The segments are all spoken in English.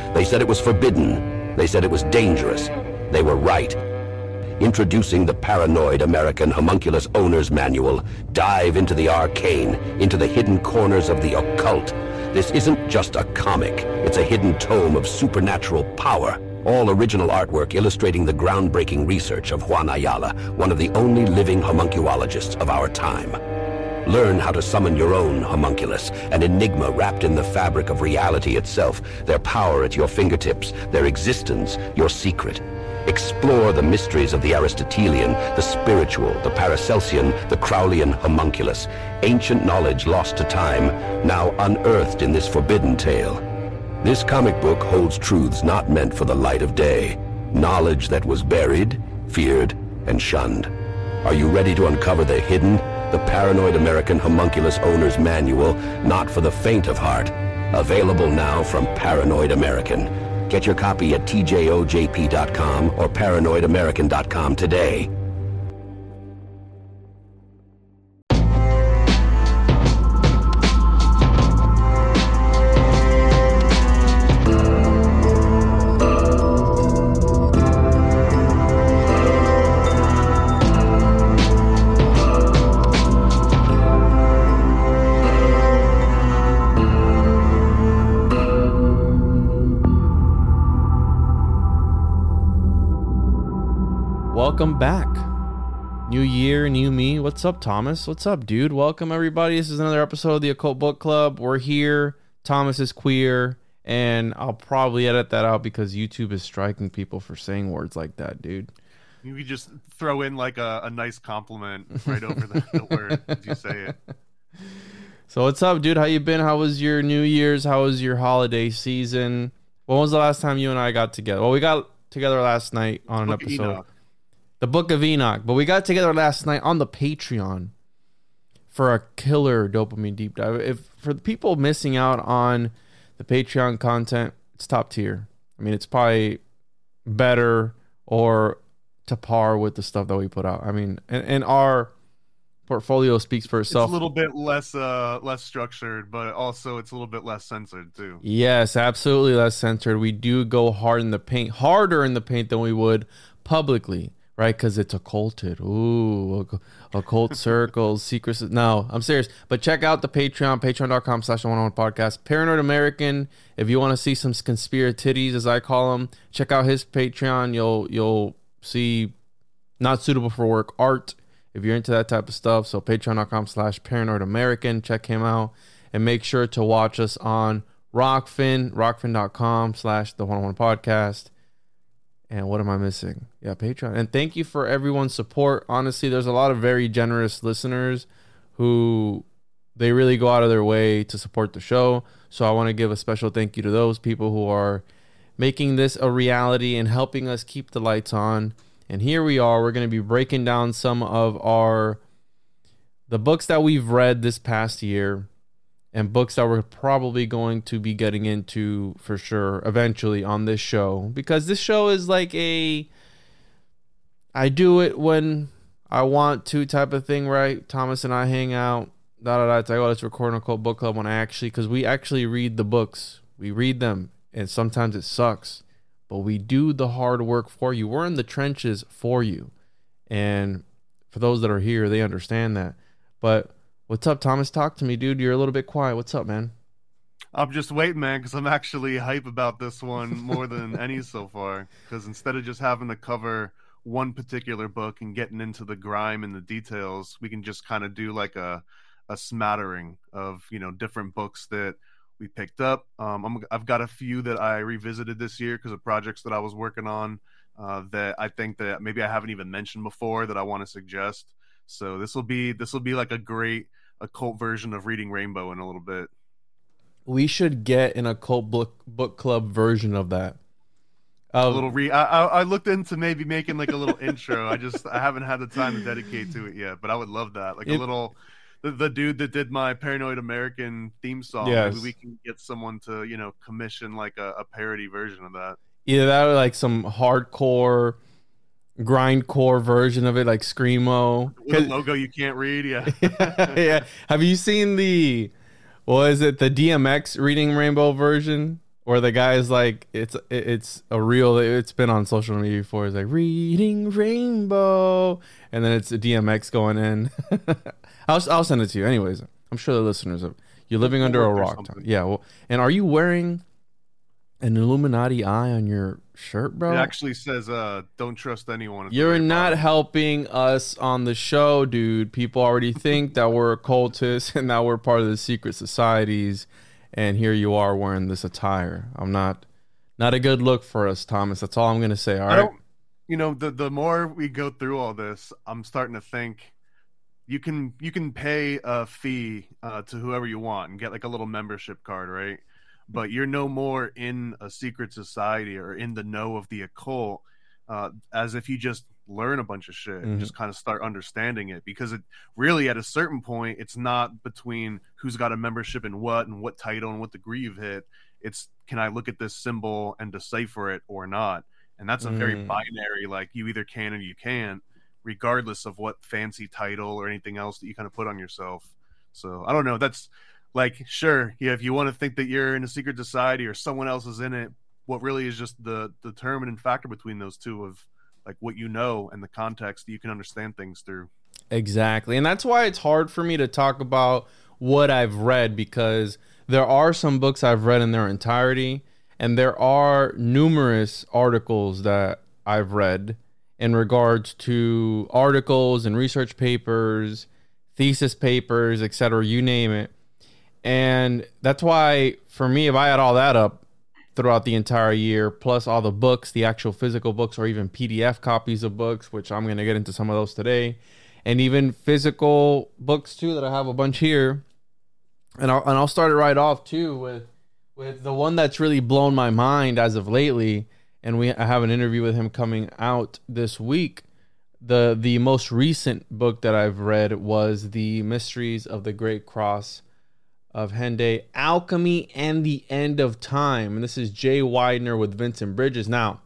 They said it was forbidden. They said it was dangerous. They were right. Introducing the Paranoid American Homunculus Owner's Manual. Dive into the arcane, into the hidden corners of the occult. This isn't just a comic. It's a hidden tome of supernatural power. All original artwork illustrating the groundbreaking research of Juan Ayala, one of the only living homunculologists of our time. Learn how to summon your own homunculus, an enigma wrapped in the fabric of reality itself, their power at your fingertips, their existence, your secret. Explore the mysteries of the Aristotelian, the spiritual, the Paracelsian, the Crowleyan homunculus. Ancient knowledge lost to time, now unearthed in this forbidden tale. This comic book holds truths not meant for the light of day. Knowledge that was buried, feared, and shunned. Are you ready to uncover the hidden? The Paranoid American Homunculus Owner's Manual, not for the faint of heart. Available now from Paranoid American. Get your copy at tjojp.com or paranoidamerican.com today. Welcome back. New year, new me. What's up, Thomas? What's up, dude? Welcome, everybody. This is another episode of the Occult Book Club. We're here. Thomas is queer, and I'll probably edit that out because YouTube is striking people for saying words like that, dude. You could just throw in like a nice compliment right over the word as you say it. So what's up, dude? How you been? How was your New Year's? How was your holiday season? When was the last time you and I got together? Well, we got together last night on an episode. The Book of Enoch. But we got together last night on the Patreon for a killer dopamine deep dive. If for the people missing out on the Patreon content, it's top tier. I mean, it's probably better or to par with the stuff that we put out. I mean, and our portfolio speaks for itself. It's a little bit less structured, but also it's a little bit less censored too. Yes, absolutely less censored. We do go harder in the paint than we would publicly. Right, because it's occulted. Ooh, occult circles, secrets. No, I'm serious. But check out the Patreon, patreon.com/101podcast. Paranoid American. If you want to see some conspiratitties, as I call them, check out his Patreon. You'll see not suitable for work art if you're into that type of stuff. So patreon.com/paranoid American. Check him out. And make sure to watch us on Rockfin, rockfin.com/the101podcast. And what am I missing? Yeah, Patreon. And thank you for everyone's support. Honestly, there's a lot of very generous listeners who they really go out of their way to support the show. So I want to give a special thank you to those people who are making this a reality and helping us keep the lights on. And here we are. We're going to be breaking down some of the books that we've read this past year. And books that we're probably going to be getting into for sure eventually on this show. Because this show is like I do it when I want to type of thing, right? Thomas and I hang out. It's like, oh, let's record an Occult Book Club because we actually read the books. We read them. And sometimes it sucks. But we do the hard work for you. We're in the trenches for you. And for those that are here, they understand that. But what's up, Thomas? Talk to me, dude. You're a little bit quiet. What's up, man? I'm just waiting, man, because I'm actually hype about this one more than any so far. Because instead of just having to cover one particular book and getting into the grime and the details, we can just kind of do like a smattering of, different books that we picked up. I've got a few that I revisited this year because of projects that I was working on that I think that maybe I haven't even mentioned before that I want to suggest. So this will be like a great occult version of Reading Rainbow in a little bit. We should get an occult book club version of that. A little I looked into maybe making like a little intro. I haven't had the time to dedicate to it yet, but I would love that. Like a little the dude that did my Paranoid American theme song. Yes. Maybe we can get someone to, commission like a parody version of that. Either that or like some hardcore grindcore version of it, like Screamo. With a logo you can't read, yeah. Yeah. Have you seen the DMX Reading Rainbow version? where the guy's like, it's a real. It's been on social media before. It's like reading Rainbow, and then it's a DMX going in. I'll send it to you. Anyways, I'm sure the listeners are. You're living under a rock. Yeah. Well, and are you wearing an Illuminati eye on your shirt, bro? It actually says, "Don't trust anyone." You're not helping us on the show, dude. People already think that we're occultists and that we're part of the secret societies, and here you are wearing this attire. I'm not a good look for us, Thomas. That's all I'm gonna say. All right. You know, the more we go through all this, I'm starting to think you can pay a fee to whoever you want and get like a little membership card, right? But you're no more in a secret society or in the know of the occult, as if you just learn a bunch of shit and just kind of start understanding it. Because it really, at a certain point, it's not between who's got a membership and what title and what degree you've hit. It's, can I look at this symbol and decipher it or not? And that's a very binary, like you either can or you can't, regardless of what fancy title or anything else that you kind of put on yourself. So I don't know. That's, like, sure, yeah, if you want to think that you're in a secret society or someone else is in it, what really is just the determining factor between those two of like what you know and the context that you can understand things through. Exactly. And that's why it's hard for me to talk about what I've read, because there are some books I've read in their entirety, and there are numerous articles that I've read in regards to articles and research papers, thesis papers, etc., you name it. And that's why, for me, if I add all that up throughout the entire year, plus all the books, the actual physical books, or even PDF copies of books, which I'm going to get into some of those today, and even physical books too that I have a bunch here. And I'll start it right off too with the one that's really blown my mind as of lately. And I have an interview with him coming out this week. The most recent book that I've read was The Mysteries of the Great Cross of Henday, Alchemy and the End of Time. And this is Jay Weidner with Vincent Bridges. Now,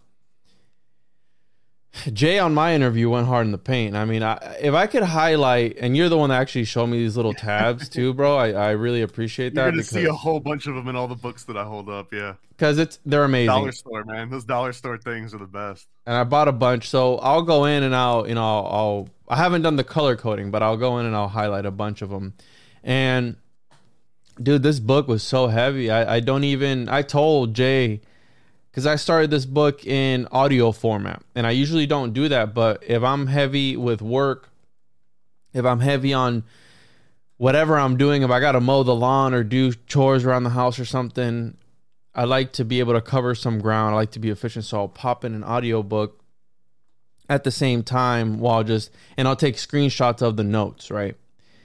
Jay on my interview went hard in the paint. I mean, if I could highlight, and you're the one that actually showed me these little tabs too, bro. I really appreciate that. You're going to see a whole bunch of them in all the books that I hold up, yeah. Because they're amazing. Dollar store, man. Those dollar store things are the best. And I bought a bunch, so I'll go in and I haven't done the color coding, but I'll go in and I'll highlight a bunch of them. And dude, this book was so heavy. I told Jay, because I started this book in audio format, and I usually don't do that, but if I'm heavy with work, if I'm heavy on whatever I'm doing, if I got to mow the lawn or do chores around the house or something, I like to be able to cover some ground. I like to be efficient, so I'll pop in an audio book at the same time and I'll take screenshots of the notes, right?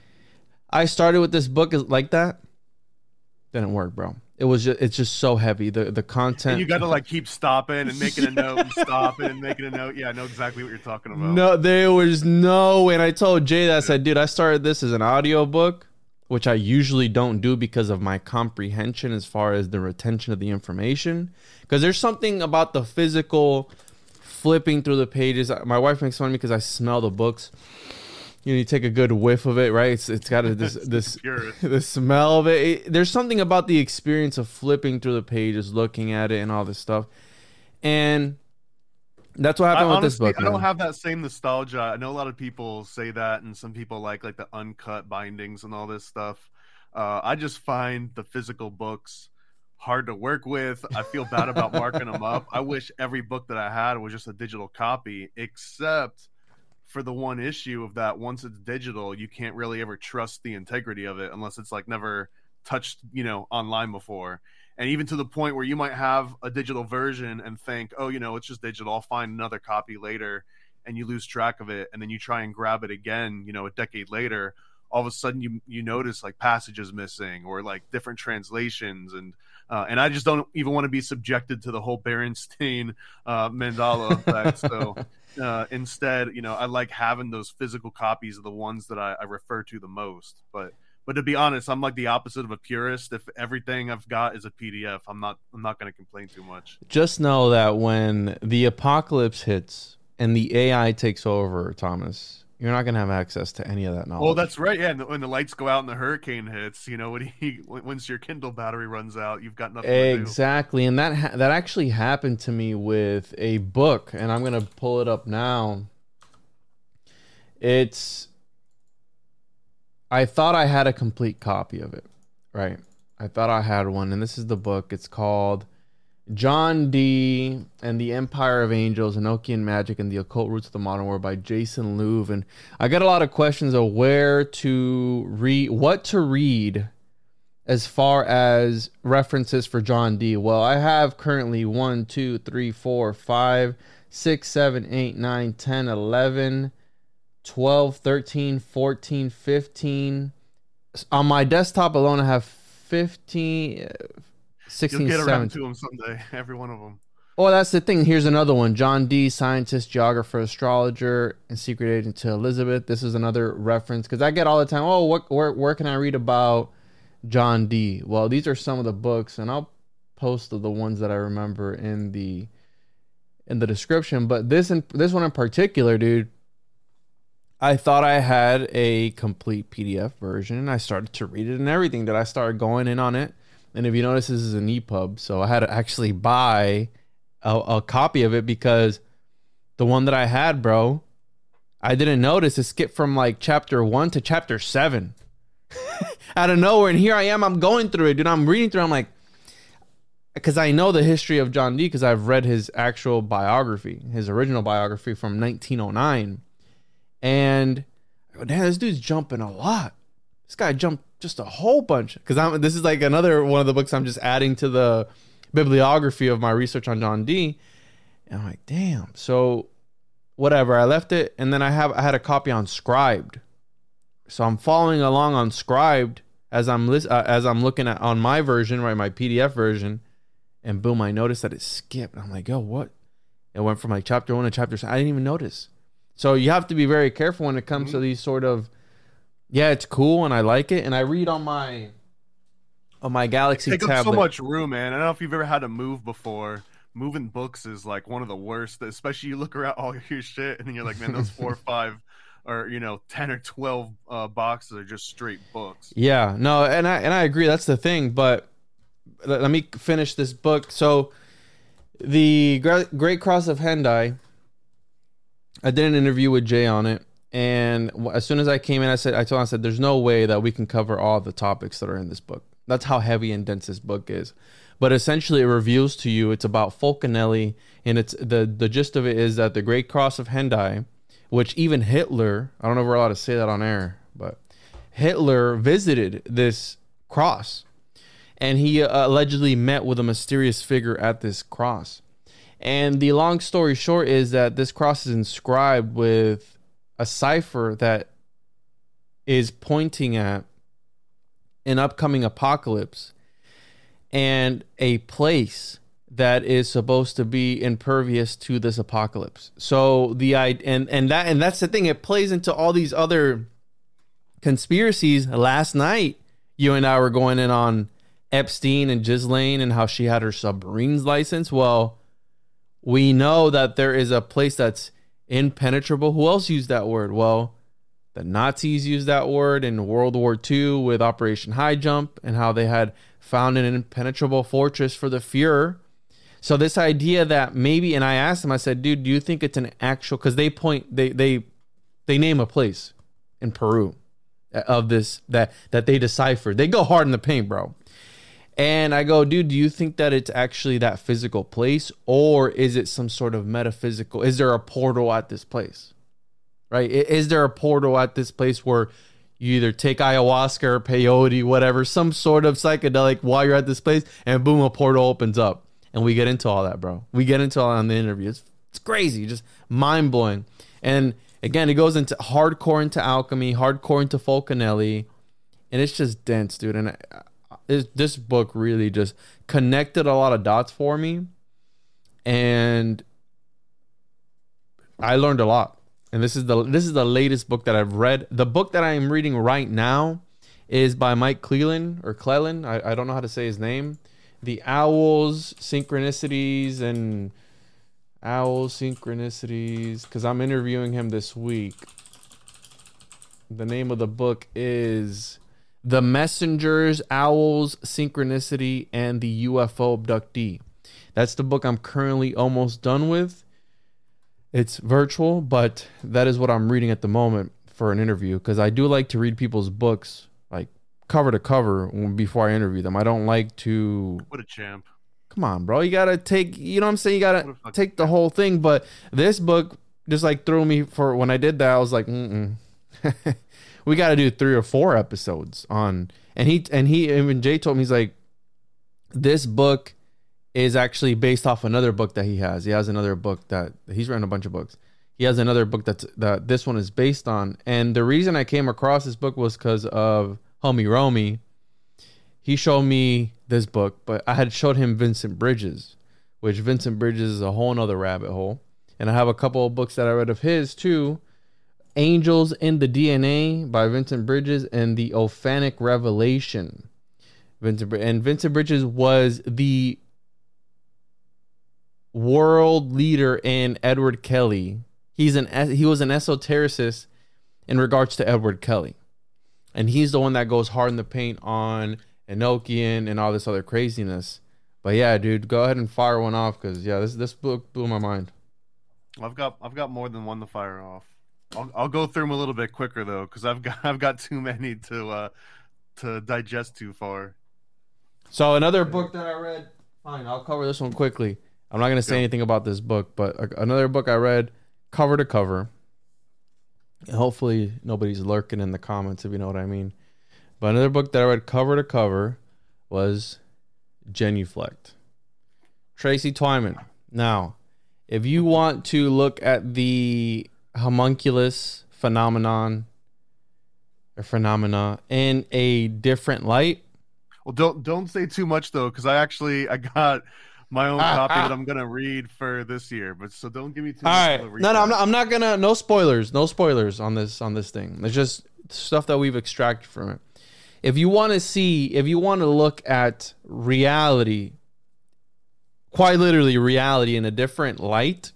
I started with this book like that. Didn't work, bro. It's just so heavy. The content. And you got to like keep stopping and making a note and stopping and making a note. Yeah, I know exactly what you're talking about. No, there was no way. And I told Jay that. I said, dude, I started this as an audio book, which I usually don't do because of my comprehension as far as the retention of the information. Because there's something about the physical flipping through the pages. My wife makes fun of me because I smell the books. You take a good whiff of it, right? It's got the smell of it. There's something about the experience of flipping through the pages, looking at it, and all this stuff. And that's what happened with this book. I don't have that same nostalgia. I know a lot of people say that, and some people like the uncut bindings and all this stuff. I just find the physical books hard to work with. I feel bad about marking them up. I wish every book that I had was just a digital copy, except for the one issue of that once it's digital, you can't really ever trust the integrity of it unless it's like never touched, online before. And even to the point where you might have a digital version and think, oh, it's just digital, I'll find another copy later, and you lose track of it. And then you try and grab it again, a decade later, all of a sudden you notice like passages missing or like different translations. And I just don't even want to be subjected to the whole Berenstain Mandela effect. So instead, I like having those physical copies of the ones that I refer to the most. But to be honest, I'm like the opposite of a purist. If everything I've got is a PDF, I'm not going to complain too much. Just know that when the apocalypse hits and the AI takes over, Thomas, you're not gonna have access to any of that knowledge. Oh, that's right. Yeah, and when the lights go out and the hurricane hits, you know, once your Kindle battery runs out, you've got nothing to do. Exactly, and that actually happened to me with a book, and I'm gonna pull it up now. I thought I had a complete copy of it, right? I thought I had one, and this is the book. It's called John Dee and the Empire of Angels, Enochian Magic and the Occult Roots of the Modern World by Jason Louv. And I got a lot of questions of where to read, what to read as far as references for John Dee. Well, I have currently 1, 2, 3, 4, 5, 6, 7, 8, 9, 10, 11, 12, 13, 14, 15. On my desktop alone, I have 15, 16, You'll get 17. around to them someday, every one of them. Oh, that's the thing. Here's another one. John Dee, scientist, geographer, astrologer, and secret agent to Elizabeth. This is another reference because I get all the time, oh, where can I read about John Dee? Well, these are some of the books, and I'll post the ones that I remember in the description. But this one in particular, dude, I thought I had a complete PDF version, and I started to read it and everything. That I started going in on it. And if you notice, this is an EPUB, so I had to actually buy a copy of it because the one that I had, bro, I didn't notice it skipped from like chapter 1 to chapter 7 out of nowhere. And here I am, I'm going through it, dude. I'm reading through it. I'm like, because I know the history of John Dee because I've read his actual biography, his original biography from 1909. And I go, damn, this dude's jumping a lot. This guy jumped just a whole bunch. Because this is like another one of the books I'm just adding to the bibliography of my research on John Dee. And I'm like, damn. So whatever, I left it, and then I had a copy on Scribd. So I'm following along on Scribd as I'm looking at on my version, right, my PDF version, and boom, I noticed that it skipped. I'm like, yo, what? It went from like chapter 1 to chapter 7. I didn't even notice. So you have to be very careful when it comes to these sort of, yeah, it's cool and I like it, and I read on my Galaxy tablet. Take up so much room, man. I don't know if you've ever had to move before. Moving books is like one of the worst, especially you look around all your shit and then you're like, man, those 4 or 5 or 10 or 12 boxes are just straight books. Yeah, no, and I agree, that's the thing. But let me finish this book. So the Great Cross of Hendai, I did an interview with Jay on it, and as soon as I came in, I told him, I said, there's no way that we can cover all the topics that are in this book. That's how heavy and dense this book is. But essentially, it reveals to you it's about Fulcanelli, and it's the gist of it is that the Great Cross of Hendai, which even Hitler, I don't know if we're allowed to say that on air, but Hitler visited this cross, and he allegedly met with a mysterious figure at this cross. And the long story short is that this cross is inscribed with a cipher that is pointing at an upcoming apocalypse and a place that is supposed to be impervious to this apocalypse. So that's the thing. It plays into all these other conspiracies. Last night, you and I were going in on Epstein and Ghislaine and how she had her submarines license. Well, we know that there is a place that's impenetrable. Who else used that word? Well, the Nazis used that word in World War II with Operation High Jump and how they had found an impenetrable fortress for the Fuhrer. So this idea that maybe, and I asked him, I said, dude, do you think it's an actual, because they name a place in Peru of this, that they deciphered. They go hard in the paint, bro. And I go, dude, do you think that it's actually that physical place, or is it some sort of metaphysical? Is there a portal at this place? Right? Is there a portal at this place where you either take ayahuasca or peyote, whatever, some sort of psychedelic while you're at this place, and boom, a portal opens up. And we get into all that, bro. We get into all that on the interview. It's crazy, just mind-blowing. And again, it goes into hardcore into alchemy, hardcore into Fulcanelli, and it's just dense, dude. And this book really just connected a lot of dots for me, and I learned a lot. And this is the latest book that I've read. The book that I am reading right now is by Mike Cleland or Cleland. I don't know how to say his name. The Owls, Synchronicities, because I'm interviewing him this week. The name of the book is The Messengers, Owls, Synchronicity, and the UFO Abductee. That's the book I'm currently almost done with. It's virtual, but that is what I'm reading at the moment for an interview, because I do like to read people's books like cover to cover before I interview them. I don't like to... What a champ. Come on, bro. You got to take, you know what I'm saying? You got to take the whole thing. But this book just like threw me for, when I did that, I was like, we got to do 3 or 4 episodes on, and even Jay told me, he's like, this book is actually based off another book that he has. He has another book that he's written a bunch of books. He has another book that this one is based on. And the reason I came across this book was because of homie Romy. He showed me this book, but I had showed him Vincent Bridges, which Vincent Bridges is a whole nother rabbit hole. And I have a couple of books that I read of his too. Angels in the DNA by Vincent Bridges and The Ophanic Revelation. Vincent Bridges was the world leader in Edward Kelly. He was an esotericist in regards to Edward Kelly. And he's the one that goes hard in the paint on Enochian and all this other craziness. But yeah, dude, go ahead and fire one off, because yeah, this book blew my mind. I've got more than one to fire off. I'll go through them a little bit quicker though, because I've got too many to digest too far. So another book that I read. Fine, I'll cover this one quickly. I'm not going to say anything about this book, but another book I read cover to cover. And hopefully nobody's lurking in the comments, if you know what I mean. But another book that I read cover to cover was Genuflect. Tracy Twyman. Now, if you want to look at the homunculus phenomena in a different light. Well, don't say too much though, because I got my own copy that I'm gonna read for this year. But so don't give me too much. All right, no, I'm not gonna. No spoilers on this thing. It's just stuff that we've extracted from it. If you want to look at reality, quite literally reality in a different light,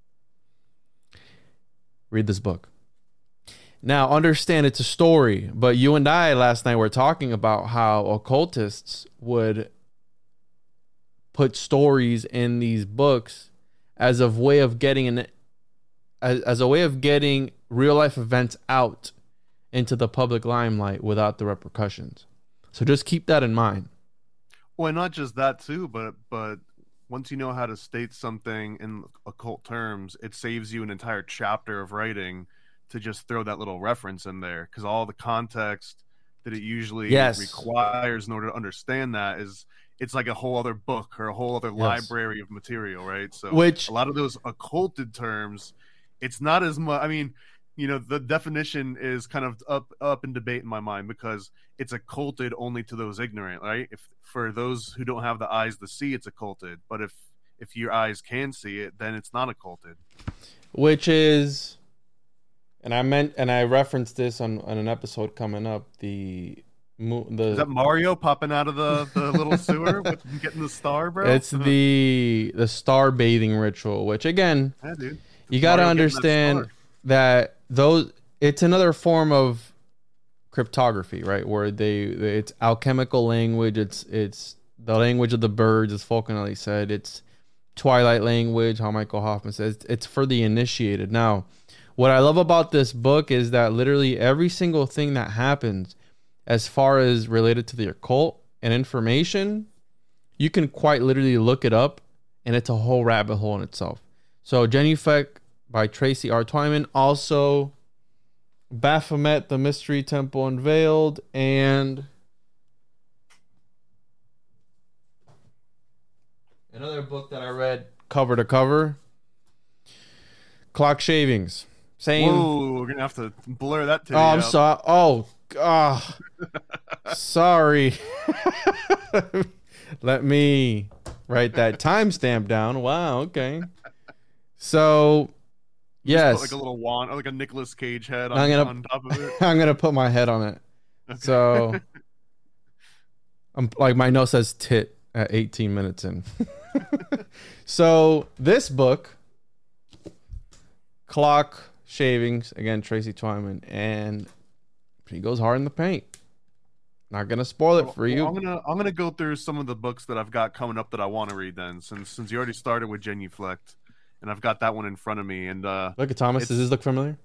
read this book. Now, understand it's a story, but you and I last night were talking about how occultists would put stories in these books as a way of getting real life events out into the public limelight without the repercussions. So just keep that in mind. Well, not just that too, but once you know how to state something in occult terms, it saves you an entire chapter of writing to just throw that little reference in there, because all the context that it usually requires in order to understand that it's like a whole other book or a whole other library of material, right? So a lot of those occulted terms, it's not as much. I mean, you know, the definition is kind of up in debate in my mind, because it's occulted only to those ignorant, right? If for those who don't have the eyes to see, it's occulted. But if your eyes can see it, then it's not occulted. Which is, and I referenced this on an episode coming up. Is that Mario popping out of the little sewer with getting the star, bro? It's the star bathing ritual, which again, dude, you got to understand that it's another form of cryptography, right? Where it's alchemical language. It's the language of the birds, as Falconelli said. It's Twilight language, how Michael Hoffman says. It's for the initiated. Now, what I love about this book is that literally every single thing that happens as far as related to the occult and information, you can quite literally look it up, and it's a whole rabbit hole in itself. So Genuflect by Tracy R. Twyman, also Baphomet, the Mystery Temple Unveiled, and another book that I read cover to cover, Clock Shavings. Same. Whoa, we're gonna have to blur that. I'm sorry. Oh, God. Sorry. Let me write that timestamp down. Wow. Okay. So, yes. Like a little wand, like a Nicolas Cage head on top of it. I'm gonna put my head on it. Okay. So, I'm like, my note says tit at 18 minutes in. So this book, Clock Shavings, again, Tracy Twyman, and he goes hard in the paint. Not gonna spoil it for you. I'm gonna go through some of the books that I've got coming up that I want to read. Then, since you already started with Genuflect, and I've got that one in front of me. And look at Thomas. Does this look familiar?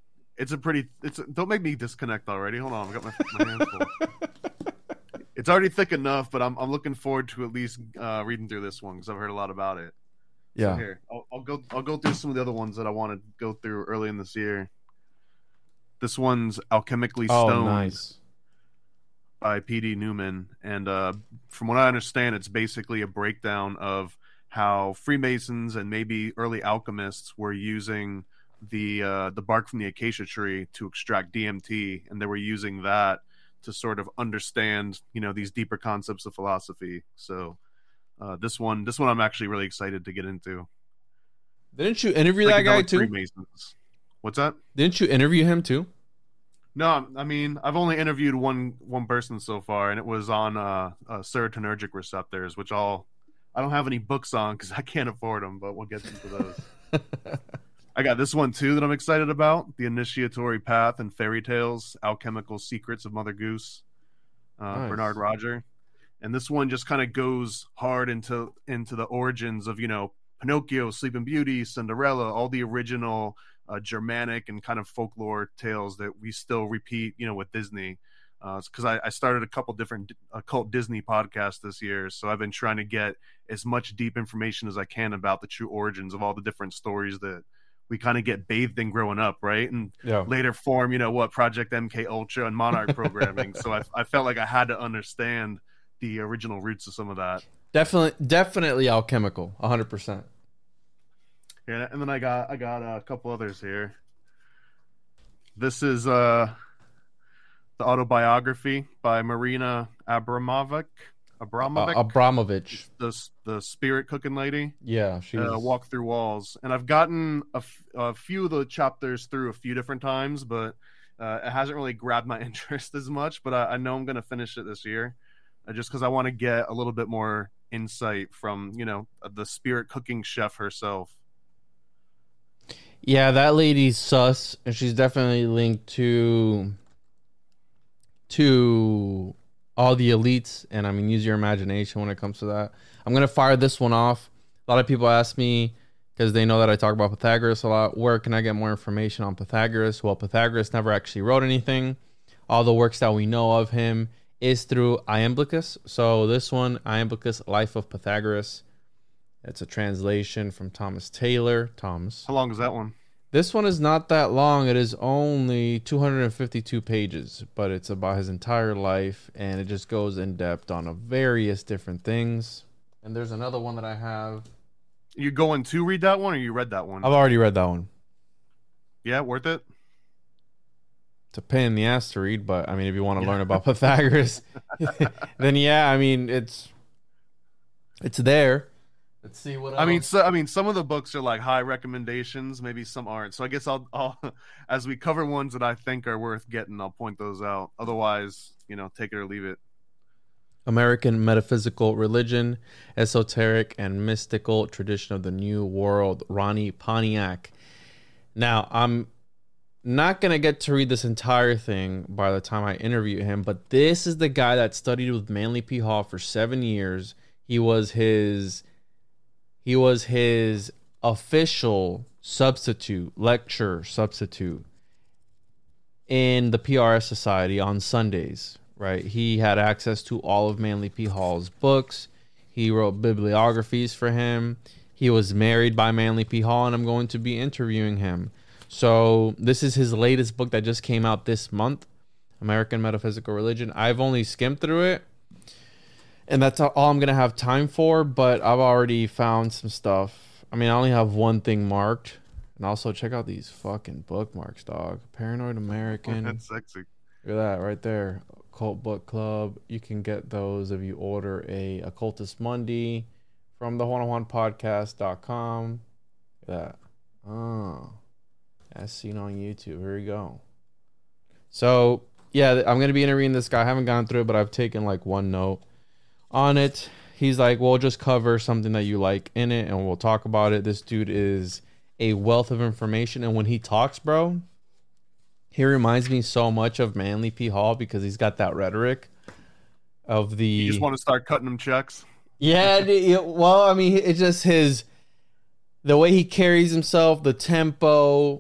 Don't make me disconnect already. Hold on, I've got my hands full. It's already thick enough, but I'm looking forward to at least reading through this one because I've heard a lot about it. Yeah. So here, I'll go through some of the other ones that I want to go through early in this year. This one's Alchemically Stoned. Oh, nice. By P.D. Newman, and from what I understand, it's basically a breakdown of how Freemasons and maybe early alchemists were using the bark from the acacia tree to extract DMT, and they were using that to sort of understand, these deeper concepts of philosophy. So this one I'm actually really excited to get into. Didn't you interview that guy too? Freemasons. What's that? Didn't you interview him too? No, I mean, I've only interviewed one person so far, and it was on serotonergic receptors, which I don't have any books on because I can't afford them, but we'll get into those. I got this one too that I'm excited about: The Initiatory Path and Fairy Tales: Alchemical Secrets of Mother Goose, Nice. Bernard Roger. And this one just kind of goes hard into the origins of Pinocchio, Sleeping Beauty, Cinderella, all the original Germanic and kind of folklore tales that we still repeat, with Disney. Because I started a couple different occult Disney podcasts this year, so I've been trying to get as much deep information as I can about the true origins of all the different stories that we kind of get bathed in growing up, right? And later form, Project MK Ultra and Monarch programming. So I felt like I had to understand the original roots of some of that. Definitely alchemical, 100%. Yeah, and then I got a couple others here. This is the autobiography by Marina Abramovich. The spirit cooking lady. Yeah, she's Walk Through Walls, and I've gotten a few of the chapters through a few different times, but it hasn't really grabbed my interest as much. But I know I'm going to finish it this year, just because I want to get a little bit more insight from the spirit cooking chef herself. Yeah, that lady's sus, and she's definitely linked to all the elites, and I mean, use your imagination when it comes to that. I'm going to fire this one off. A lot of people ask me, because they know that I talk about Pythagoras a lot, where can I get more information on Pythagoras? Well, Pythagoras never actually wrote anything. All the works that we know of him is through Iamblichus. So this one, Iamblichus, Life of Pythagoras. It's a translation from Thomas Taylor. Thomas. How long is that one? This one is not that long. It is only 252 pages, but it's about his entire life, and it just goes in depth on various different things. And there's another one that I have. You going to read that one, or you read that one? I've already read that one. Yeah, worth it? It's a pain in the ass to read, but I mean, if you want to learn about Pythagoras, then yeah, I mean, it's there. Let's see what else. I mean, some of the books are like high recommendations. Maybe some aren't. So I guess I'll as we cover ones that I think are worth getting, I'll point those out. Otherwise, take it or leave it. American Metaphysical Religion, Esoteric and Mystical Tradition of the New World, Ronnie Pontiac. Now, I'm not going to get to read this entire thing by the time I interview him, but this is the guy that studied with Manly P. Hall for 7 years. He was his official lecture substitute in the PRS Society on Sundays, right? He had access to all of Manly P. Hall's books. He wrote bibliographies for him. He was married by Manly P. Hall, and I'm going to be interviewing him. So this is his latest book that just came out this month, American Metaphysical Religion. I've only skimmed through it, and that's all I'm going to have time for, but I've already found some stuff. I mean, I only have one thing marked. And also, check out these fucking bookmarks, dog. Paranoid American. That's sexy. Look at that right there. Occult Book Club. You can get those if you order a Occultist Monday from the juanajuanpodcast.com. Look at that. Oh. As seen on YouTube. Here we go. So, yeah, I'm going to be interviewing this guy. I haven't gone through it, but I've taken like one note on it. He's like, we'll just cover something that you like in it and we'll talk about it. This dude is a wealth of information, and when he talks, bro, He reminds me so much of Manly P. Hall because he's got that rhetoric of the. You just want to start cutting him checks. Yeah, well, I mean, it's just the way he carries himself, the tempo,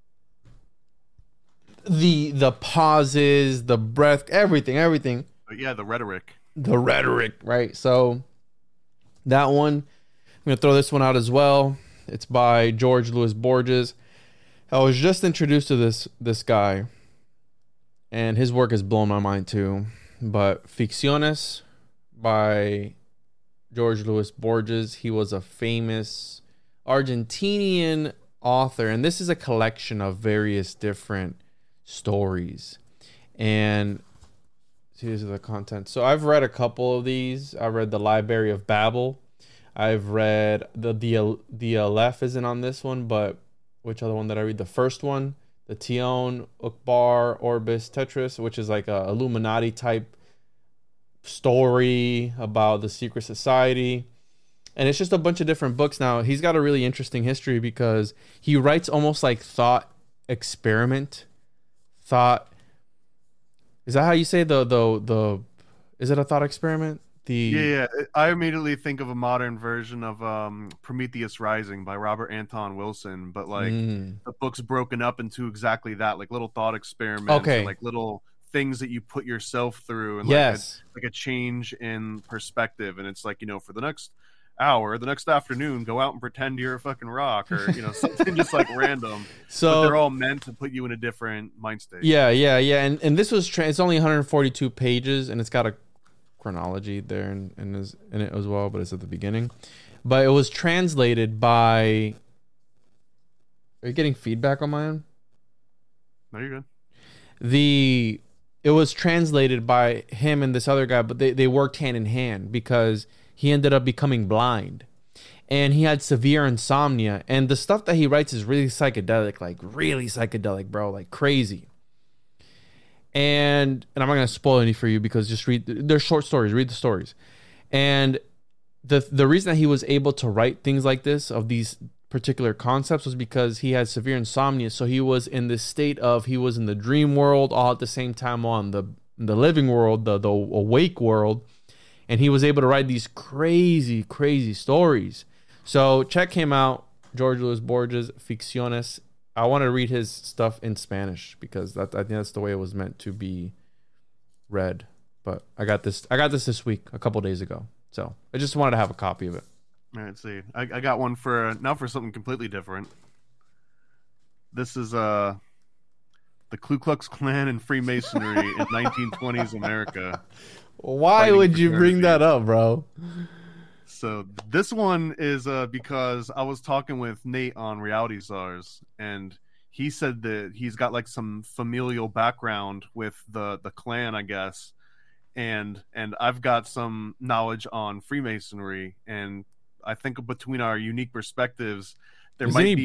the pauses, the breath, everything. But yeah, the rhetoric, right? So that one, I'm gonna throw this one out as well. It's by George Louis Borges. I was just introduced to this guy, and his work has blown my mind too. But Ficciones by George Louis Borges. He was a famous Argentinian author, and this is a collection of various different stories. And these are the content. So I've read a couple of these. I read The Library of Babel. I've read the Aleph isn't on this one, but which other one did I read? The first one, the Tion, Ukbar, Orbis, Tetris, which is like a Illuminati type story about the secret society. And it's just a bunch of different books. Now, he's got a really interesting history because he writes almost like thought experiment. Thought. Is that how you say the is it a thought experiment? Yeah. I immediately think of a modern version of Prometheus Rising by Robert Anton Wilson, but like the book's broken up into exactly that, like little thought experiments, okay, and like little things that you put yourself through, and yes, like a change in perspective. And it's like, for the next hour, the next afternoon, go out and pretend you're a fucking rock, or something just like random. So but they're all meant to put you in a different mind state. Yeah. And this was it's only 142 pages, and it's got a chronology there in it as well, but it's at the beginning. But it was translated by. Are you getting feedback on my end? No, you're good. It was translated by him and this other guy, but they worked hand in hand because he ended up becoming blind, and he had severe insomnia. And the stuff that he writes is really psychedelic, bro, like crazy. And I'm not going to spoil any for you because just they're short stories. Read the stories. And the reason that he was able to write things like this of these particular concepts was because he had severe insomnia. So he was in this state of, he was in the dream world all at the same time on the living world, the awake world. And he was able to write these crazy, crazy stories. So check him out, George Louis Borges, Ficciones. I want to read his stuff in Spanish because I think that's the way it was meant to be read. But I got this this week, a couple days ago. So I just wanted to have a copy of it. All right, see. I got one for something completely different. This is the Ku Klux Klan and Freemasonry in 1920s America. Why would you bring that up, bro? So this one is because I was talking with Nate on Reality Stars, and he said that he's got like some familial background with the Klan, I guess, and I've got some knowledge on Freemasonry, and I think between our unique perspectives, there might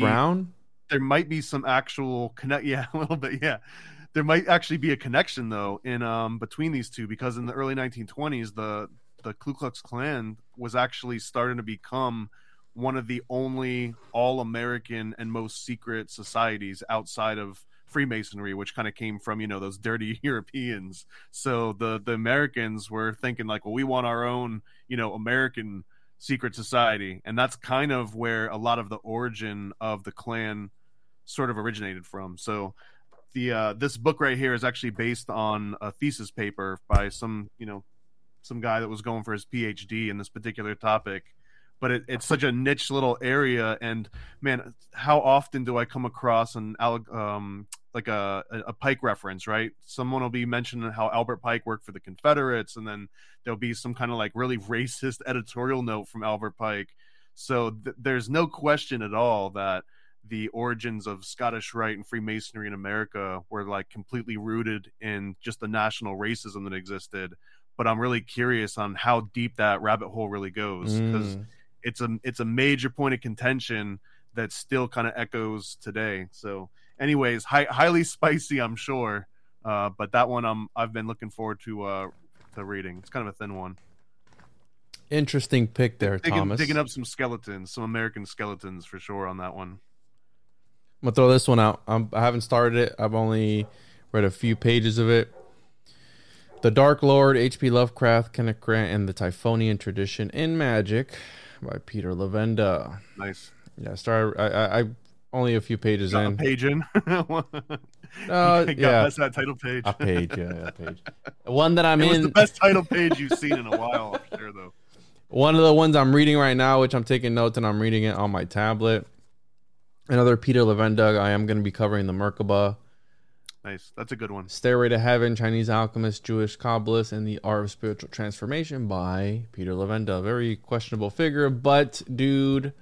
be some actual connect. Yeah, a little bit. Yeah. There might actually be a connection though in between these two, because in the early 1920s, the Ku Klux Klan was actually starting to become one of the only all-American and most secret societies outside of Freemasonry, which kind of came from, those dirty Europeans. So the Americans were thinking like, well, we want our own, American secret society. And that's kind of where a lot of the origin of the Klan sort of originated from. So this book right here is actually based on a thesis paper by some guy that was going for his PhD in this particular topic. But it's such a niche little area, and man, how often do I come across like a Pike reference, right? Someone will be mentioning how Albert Pike worked for the Confederates, and then there'll be some kind of like really racist editorial note from Albert Pike. So there's no question at all that the origins of Scottish Rite and Freemasonry in America were like completely rooted in just the national racism that existed. But I'm really curious on how deep that rabbit hole really goes, because it's a major point of contention that still kind of echoes today. So anyways, highly spicy, I'm sure. But that one I've been looking forward to reading. It's kind of a thin one. Interesting pick there, Thomas. Digging up some skeletons, some American skeletons for sure on that one. I'm gonna throw this one out. I haven't started it. I've only read a few pages of it. The Dark Lord, H.P. Lovecraft, Kenneth Grant, and the Typhonian Tradition in Magic by Peter Levenda. Nice. Yeah, I only a few pages Got in. a page in. Yeah, that's that title page. A page, yeah, a page. One that I'm it in. was the best title page you've seen in a while, I'm sure, though. One of the ones I'm reading right now, which I'm taking notes and I'm reading it on my tablet. Another Peter Levenda. I am going to be covering the Merkaba. Nice. That's a good one. Stairway to Heaven, Chinese Alchemist, Jewish Kabbalist, and the Art of Spiritual Transformation by Peter Levenda. Very questionable figure, but dude,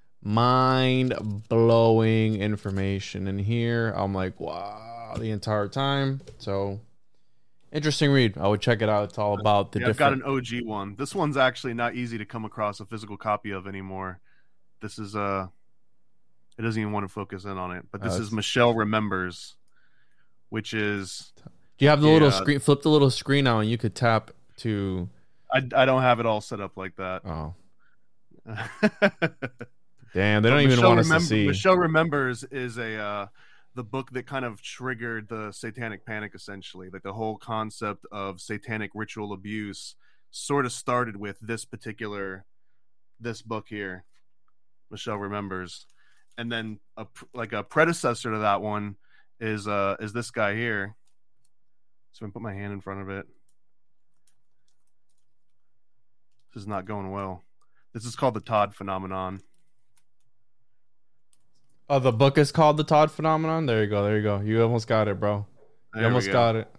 mind-blowing information in here. I'm like, wow, the entire time. So, interesting read. I would check it out. It's all about the different... I've got an OG one. This one's actually not easy to come across a physical copy of anymore. This is, it doesn't even want to focus in on it, but this is Michelle Remembers, which is... Do you have the little screen? Flip the little screen out and you could tap to... I don't have it all set up like that. Oh. Damn, they don't even want us to see. Michelle Remembers is the book that kind of triggered the Satanic Panic, essentially. Like the whole concept of satanic ritual abuse sort of started with this book here, Michelle Remembers. And then a predecessor to that one is this guy here. So I'm gonna put my hand in front of it. This is not going well. This is called the Todd Phenomenon. Oh, the book is called The Todd Phenomenon? There you go. You almost got it, bro. You almost got it.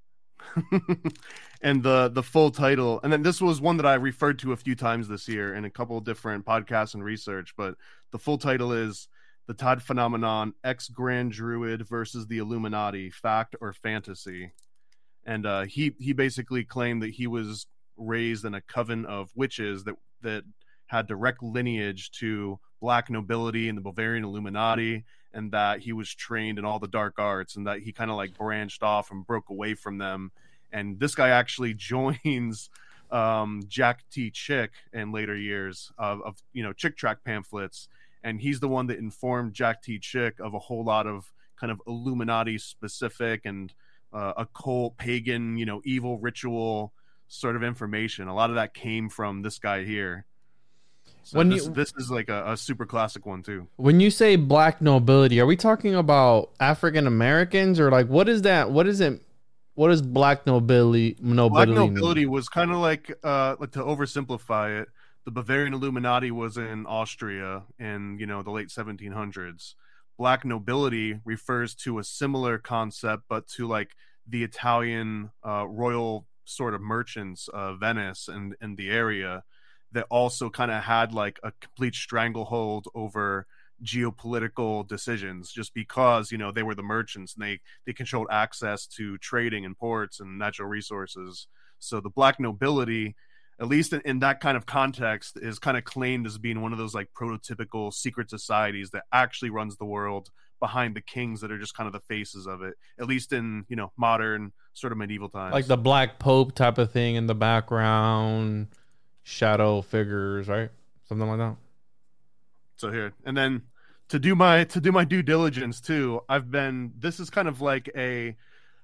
And the full title, and then this was one that I referred to a few times this year in a couple of different podcasts and research, but the full title is The Todd Phenomenon, Ex-Grand Druid versus the Illuminati, Fact or Fantasy. And he basically claimed that he was raised in a coven of witches that had direct lineage to black nobility and the Bavarian Illuminati, and that he was trained in all the dark arts, and that he kind of like branched off and broke away from them. And this guy actually joins Jack T. Chick in later years of Chick tract pamphlets, and he's the one that informed Jack T. Chick of a whole lot of kind of Illuminati specific and occult, pagan, evil ritual sort of information. A lot of that came from this guy here. So this is like a super classic one too. When you say black nobility, are we talking about African Americans, or like what is that? What is it? What is black nobility? Black nobility was kind of like to oversimplify it, the Bavarian Illuminati was in Austria in the late 1700s. Black nobility refers to a similar concept, but to like the Italian royal sort of merchants of Venice and the area, that also kind of had like a complete stranglehold over geopolitical decisions, just because they were the merchants and they controlled access to trading and ports and natural resources. So the black nobility, at least in that kind of context, is kind of claimed as being one of those like prototypical secret societies that actually runs the world behind the kings that are just kind of the faces of it, at least in modern sort of medieval times, like the Black Pope type of thing in the background, shadow figures, right? Something like that. So here, and then to do my due diligence too, this is kind of like a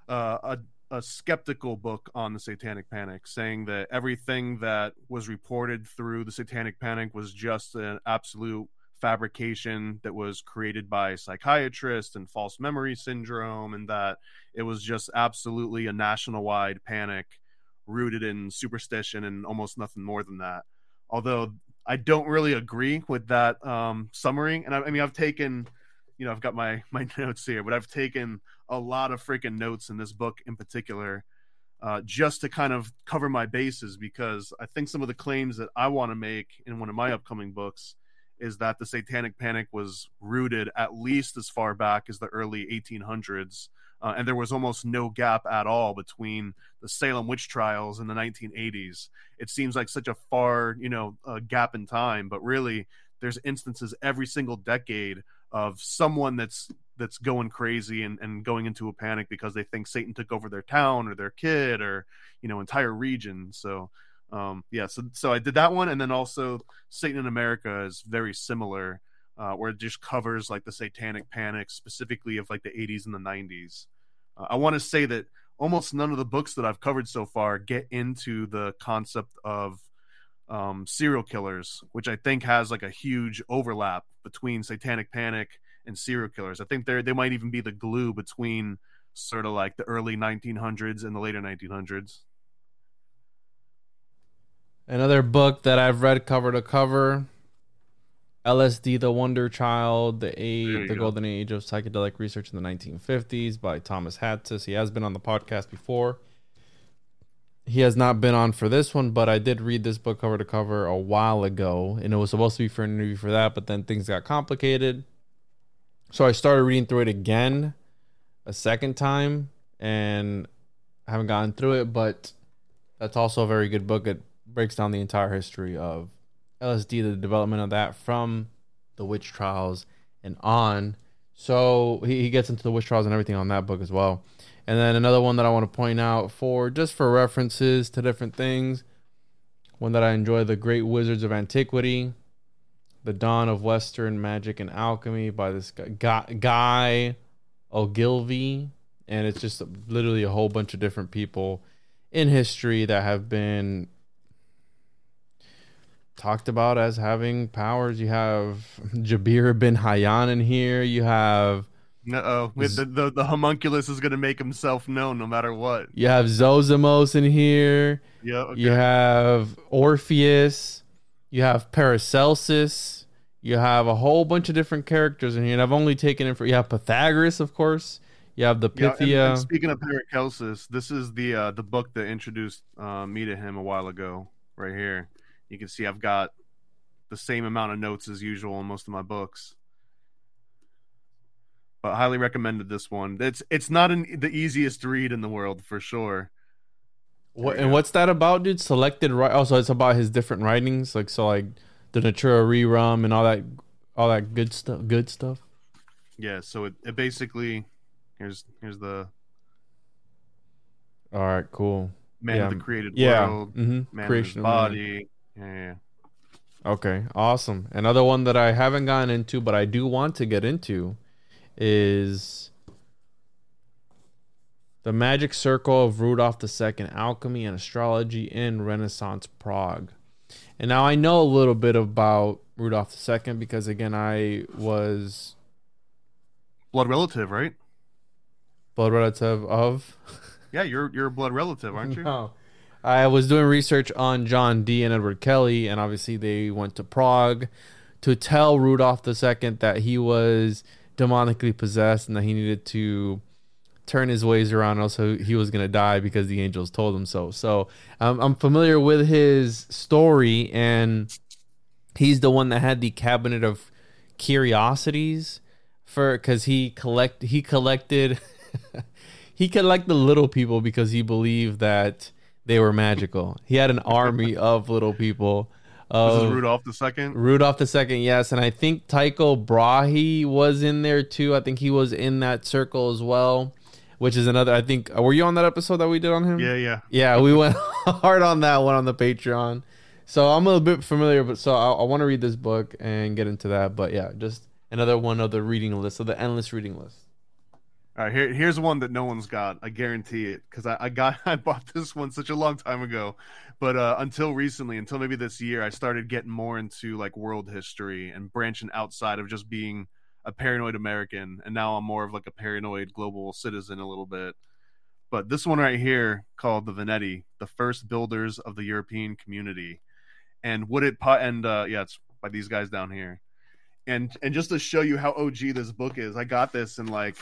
skeptical book on the Satanic Panic, saying that everything that was reported through the Satanic Panic was just an absolute fabrication that was created by psychiatrists and false memory syndrome, and that it was just absolutely a national-wide panic rooted in superstition and almost nothing more than that. Although I don't really agree with that summary. And I mean, I've taken, I've got my notes here, but I've taken a lot of freaking notes in this book in particular, just to kind of cover my bases, because I think some of the claims that I want to make in one of my upcoming books is that the Satanic Panic was rooted at least as far back as the early 1800s. And there was almost no gap at all between the Salem witch trials and the 1980s. It seems like such a far, gap in time, but really there's instances every single decade of someone that's going crazy and going into a panic because they think Satan took over their town or their kid or, entire region. So, so I did that one. And then also Satan in America is very similar. where it just covers like the satanic panic, specifically of like the 80s and the 90s. I want to say that almost none of the books that I've covered so far get into the concept of serial killers, which I think has like a huge overlap between satanic panic and serial killers. I think they might even be the glue between sort of like the early 1900s and the later 1900s. Another book that I've read cover to cover, LSD, The Wonder Child, the Golden Age of Psychedelic Research in the 1950s by Thomas Hatsis. He has been on the podcast before. He has not been on for this one, but I did read this book cover to cover a while ago, and it was supposed to be for an interview for that, but then things got complicated. So I started reading through it again a second time, and I haven't gotten through it, but that's also a very good book. It breaks down the entire history of LSD, the development of that from the witch trials and on. So he gets into the witch trials and everything on that book as well. And then another one that I want to point out for references to different things, one that I enjoy, The Great Wizards of Antiquity, The Dawn of Western Magic and Alchemy by this guy Ogilvy. And it's just literally a whole bunch of different people in history that have been talked about as having powers. You have Jabir bin Hayyan in here. You have the homunculus is going to make himself known no matter what. You have Zosimos in here. Yeah. Okay. You have Orpheus. You have Paracelsus. You have a whole bunch of different characters in here. And I've only taken it for, you have Pythagoras, of course. You have the Pythia. And speaking of Paracelsus, this is the book that introduced me to him a while ago. Right here, you can see I've got the same amount of notes as usual in most of my books. But I highly recommended this one. It's not the easiest read in the world for sure. What's that about, dude? Selected right? Oh, so it's about his different writings, like the Natura Rerum and all that good stuff. Good stuff. Yeah. So it basically here's the. All right. Cool. Man of the created world. Mm-hmm. Man Creation of his body. Yeah. Okay. Awesome. Another one that I haven't gotten into, but I do want to get into, is The Magic Circle of Rudolph II, Alchemy and Astrology in Renaissance Prague. And now I know a little bit about Rudolph II because, again, I was... Blood relative, right? Blood relative of... Yeah, you're a blood relative, aren't you? No. I was doing research on John Dee and Edward Kelly, and obviously they went to Prague to tell Rudolph II that he was demonically possessed and that he needed to turn his ways around, also he was going to die because the angels told him so. So I'm familiar with his story, and he's the one that had the Cabinet of Curiosities because he collected he collected little people because he believed that they were magical. He had an army of little people. This is Rudolph II? Rudolph II, yes. And I think Tycho Brahe was in there too. I think he was in that circle as well, which is another, I think, were you on that episode that we did on him? Yeah. Yeah, we went hard on that one on the Patreon. So I'm a bit familiar, but so I want to read this book and get into that. But yeah, just another one of the reading list, of the endless reading list. All right, here's one that no one's got. I guarantee it, because I bought this one such a long time ago, but until recently, until maybe this year, I started getting more into like world history and branching outside of just being a paranoid American, and now I'm more of like a paranoid global citizen a little bit. But this one right here, called the Veneti, the first builders of the European community, and it's by these guys down here, and just to show you how OG this book is, I got this in like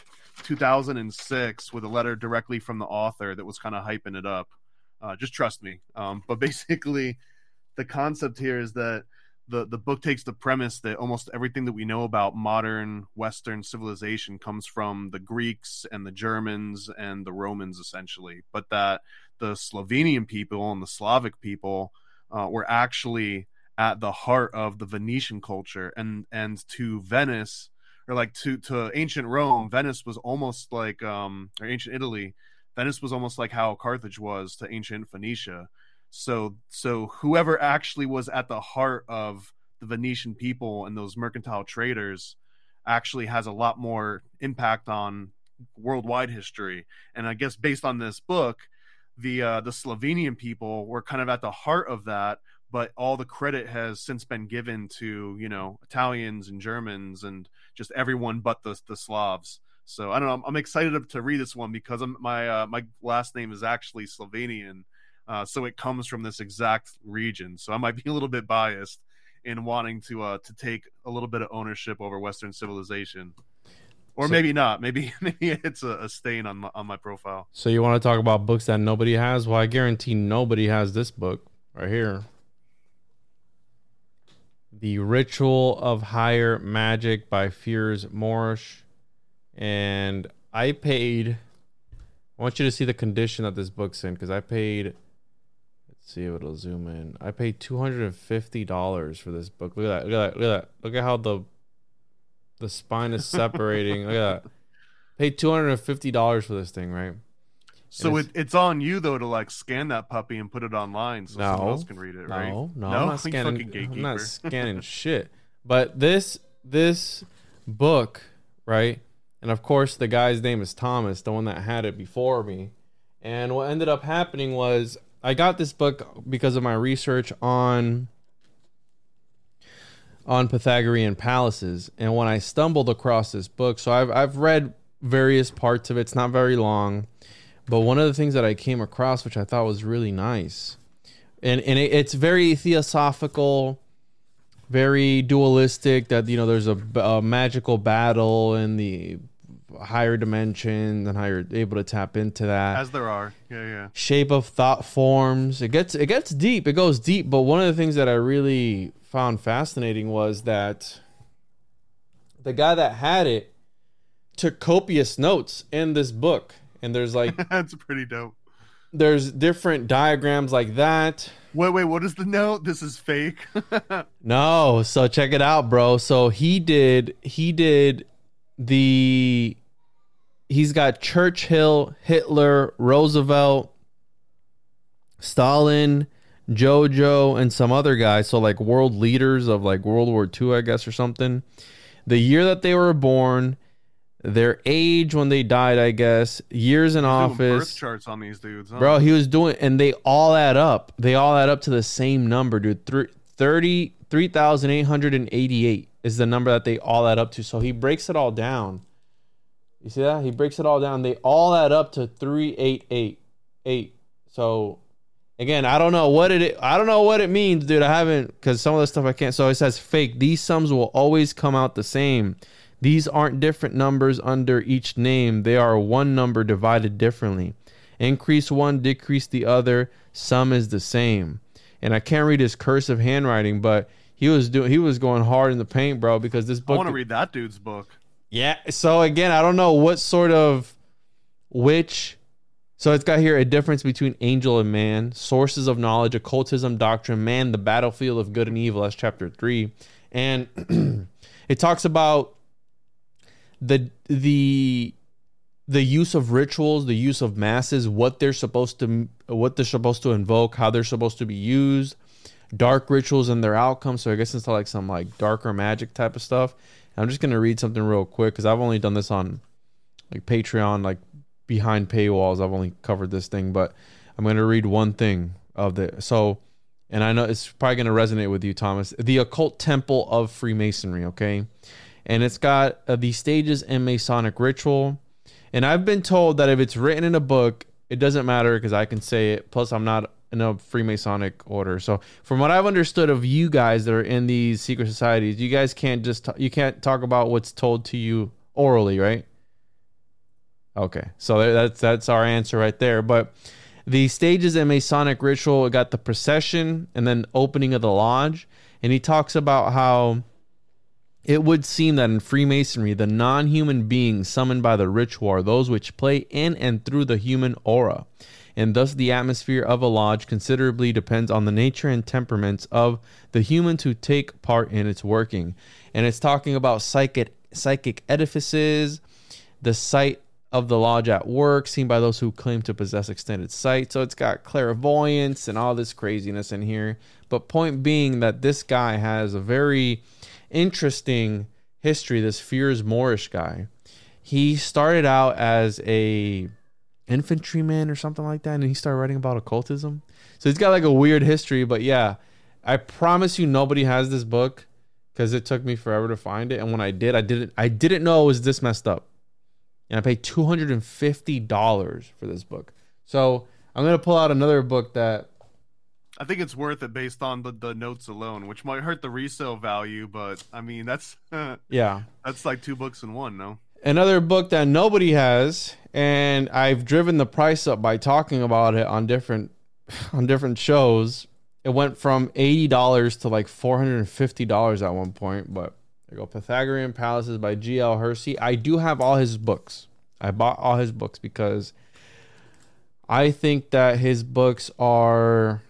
2006 with a letter directly from the author that was kind of hyping it up. Just trust me. But basically, the concept here is that the book takes the premise that almost everything that we know about modern Western civilization comes from the Greeks and the Germans and the Romans, essentially, but that the Slovenian people and the Slavic people were actually at the heart of the Venetian culture, and to Venice, or like to ancient Rome, Venice was almost like, or ancient Italy, Venice was almost like how Carthage was to ancient Phoenicia. So whoever actually was at the heart of the Venetian people and those mercantile traders actually has a lot more impact on worldwide history. And I guess based on this book, the Slovenian people were kind of at the heart of that, but all the credit has since been given to, you know, Italians and Germans and just everyone but the Slavs. So I don't know. I'm excited to read this one because my last name is actually Slovenian, so it comes from this exact region. So I might be a little bit biased in wanting to take a little bit of ownership over Western civilization, or so, maybe not. Maybe it's a stain on my profile. So you want to talk about books that nobody has? Well, I guarantee nobody has this book right here. The Ritual of Higher Magic by Piers Morrish. And I want you to see the condition that this book's in, because I paid, let's see if it'll zoom in. I paid $250 for this book. Look at that. Look at that. Look at that. Look at how the spine is separating. Look at that. Paid $250 for this thing, right? So it's on you though to like scan that puppy and put it online so someone else can read it, right? No, I'm not scanning. I'm not scanning shit. But this book, right? And of course, the guy's name is Thomas, the one that had it before me. And what ended up happening was I got this book because of my research on Pythagorean palaces. And when I stumbled across this book, so I've read various parts of it. It's not very long. But one of the things that I came across, which I thought was really nice, and it's very theosophical, very dualistic, that, you know, there's a magical battle in the higher dimensions and how you're able to tap into that. As there are. Yeah. Shape of thought forms. It gets deep. It goes deep. But one of the things that I really found fascinating was that the guy that had it took copious notes in this book. And there's like... That's pretty dope. There's different diagrams like that. Wait, what is the note? This is fake. No, so check it out, bro. So he's got Churchill, Hitler, Roosevelt, Stalin, Jojo, and some other guys. So like world leaders of like World War II, I guess, or something. The year that they were born, their age when they died, I guess, years in office. Birth charts on these dudes, huh? Bro, he was doing, and they all add up. They all add up to the same number, dude. 3,888 is the number that they all add up to. So he breaks it all down. You see that? He breaks it all down. They all add up to 3888. So again, I don't know what it means, dude. I haven't, because some of the stuff I can't. So it says fake. These sums will always come out the same. These aren't different numbers under each name. They are one number divided differently. Increase one, decrease the other. Sum is the same. And I can't read his cursive handwriting, but he was going hard in the paint, bro, because this book... I want to read that dude's book. Yeah. So again, I don't know what sort of which... So it's got here a difference between angel and man, sources of knowledge, occultism, doctrine, man, the battlefield of good and evil. That's chapter 3. And it talks about the use of rituals, the use of masses, what they're supposed to invoke, how they're supposed to be used, dark rituals and their outcomes. So I guess it's like some like darker magic type of stuff. And I'm just gonna read something real quick because I've only done this on like Patreon, like behind paywalls. I've only covered this thing, but I'm gonna read one thing of the and I know it's probably gonna resonate with you, Thomas. The Occult Temple of Freemasonry, okay? And it's got the stages in Masonic ritual. And I've been told that if it's written in a book, it doesn't matter because I can say it. Plus, I'm not in a Freemasonic order. So from what I've understood of you guys that are in these secret societies, you guys can't you can't talk about what's told to you orally, right? Okay, so that's our answer right there. But the stages in Masonic ritual, it got the procession and then opening of the lodge. And he talks about how it would seem that in Freemasonry, the non-human beings summoned by the ritual are those which play in and through the human aura, and thus the atmosphere of a lodge considerably depends on the nature and temperaments of the humans who take part in its working. And it's talking about psychic edifices, the site of the lodge at work, seen by those who claim to possess extended sight. So it's got clairvoyance and all this craziness in here. But point being that this guy has a very interesting history, this Piers Morrish guy. He started out as a infantryman or something like that, and he started writing about occultism. So he's got like a weird history, but yeah, I promise you nobody has this book because it took me forever to find it. And when I didn't know it was this messed up. And I paid $250 for this book. So I'm going to pull out another book that I think it's worth it based on the notes alone, which might hurt the resale value, but I mean, that's yeah, that's like 2 books in one, no? another book that nobody has, and I've driven the price up by talking about it on different shows. It went from $80 to like $450 at one point, but there you go. Pythagorean Palaces by G.L. Hersey. I do have all his books. I bought all his books because I think that his books are,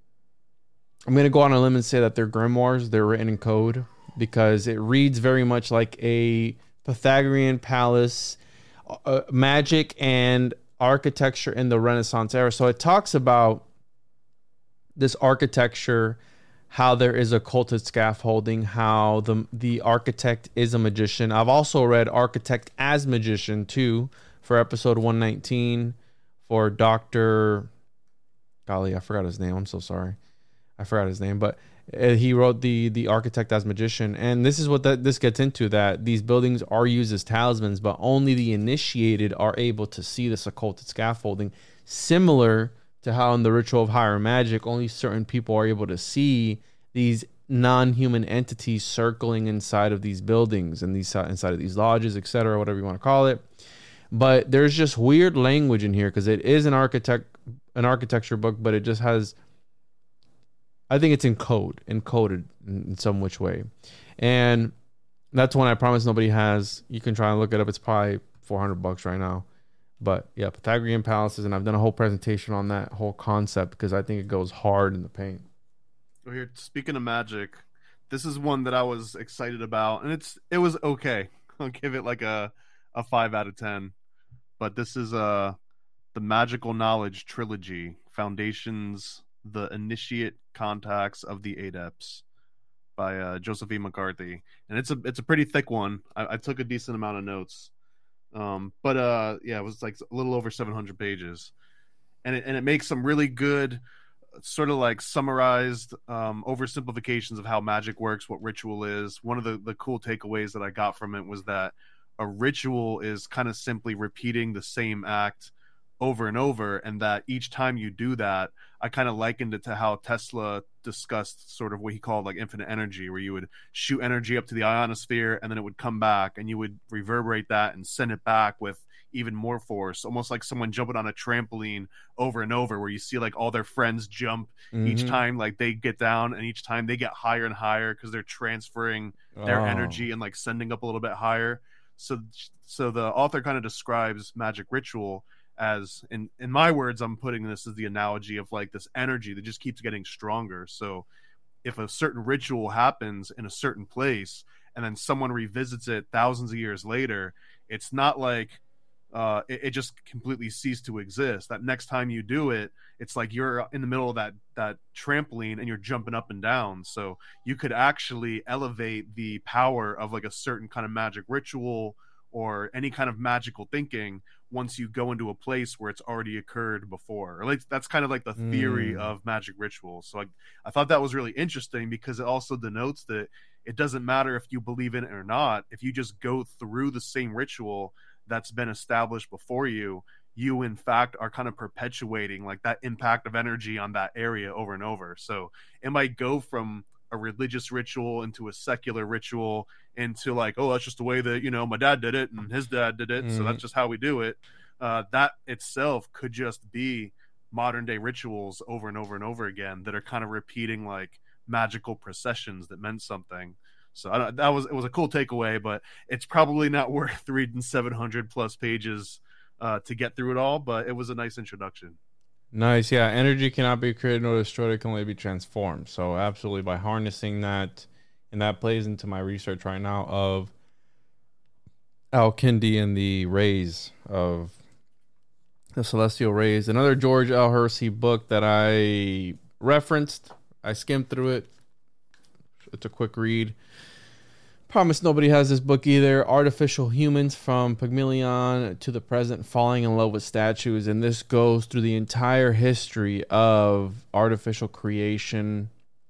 I'm going to go on a limb and say that they're grimoires. They're written in code because it reads very much like a Pythagorean palace, magic and architecture in the Renaissance era. So it talks about this architecture, how there is occulted scaffolding, how the architect is a magician. I've also read Architect as Magician too for episode 119 for Dr. Golly, I forgot his name. I'm so sorry. I forgot his name, but he wrote the Architect as Magician. And this is what this gets into, that these buildings are used as talismans, but only the initiated are able to see this occulted scaffolding, similar to how in the Ritual of Higher Magic, only certain people are able to see these non-human entities circling inside of these buildings and inside of these lodges, etc., whatever you want to call it. But there's just weird language in here because it is an architecture book, but it just has, I think it's encoded in some which way. And that's one I promise nobody has. You can try and look it up. It's probably $400 right now. But yeah, Pythagorean Palaces, and I've done a whole presentation on that whole concept because I think it goes hard in the paint. Well, here, speaking of magic, this is one that I was excited about, and it was okay. I'll give it like a 5 out of 10. But this is the Magical Knowledge Trilogy: Foundations, the Initiate Contacts of the Adepts by Josephine McCarthy, and it's a pretty thick one. I took a decent amount of notes. But yeah, it was like a little over 700 pages, and it makes some really good sort of like summarized oversimplifications of how magic works, what ritual is. One of the cool takeaways that I got from it was that a ritual is kind of simply repeating the same act over and over, and that each time you do that, I kind of likened it to how Tesla discussed sort of what he called like infinite energy, where you would shoot energy up to the ionosphere and then it would come back and you would reverberate that and send it back with even more force, almost like someone jumping on a trampoline over and over, where you see like all their friends jump each time like they get down, and each time they get higher and higher because they're transferring their energy and like sending up a little bit higher. So the author kind of describes magic ritual as, in my words, I'm putting this as the analogy of like this energy that just keeps getting stronger. So if a certain ritual happens in a certain place and then someone revisits it thousands of years later, it's not like it just completely ceased to exist. That next time you do it, it's like you're in the middle of that trampoline and you're jumping up and down. So you could actually elevate the power of like a certain kind of magic ritual or any kind of magical thinking once you go into a place where it's already occurred before. Or like that's kind of like the theory of magic rituals. So I thought that was really interesting because it also denotes that it doesn't matter if you believe in it or not. If you just go through the same ritual that's been established before you in fact are kind of perpetuating like that impact of energy on that area over and over. So it might go from a religious ritual into a secular ritual into like, oh, that's just the way that, you know, my dad did it and his dad did it, so that's just how we do it. That itself could just be modern day rituals over and over and over again that are kind of repeating like magical processions that meant something. So it was a cool takeaway, but it's probably not worth reading 700 plus pages to get through it all, but it was a nice introduction. Nice. Yeah. Energy cannot be created nor destroyed. It can only be transformed. So absolutely, by harnessing that, and that plays into my research right now of Al-Kindi and the rays of the celestial rays. Another George L. Hersey book that I referenced I skimmed through it. It's a quick read. Promise nobody has this book either. Artificial Humans from Pygmalion to the Present, Falling in Love with Statues. And this goes through the entire history of artificial creation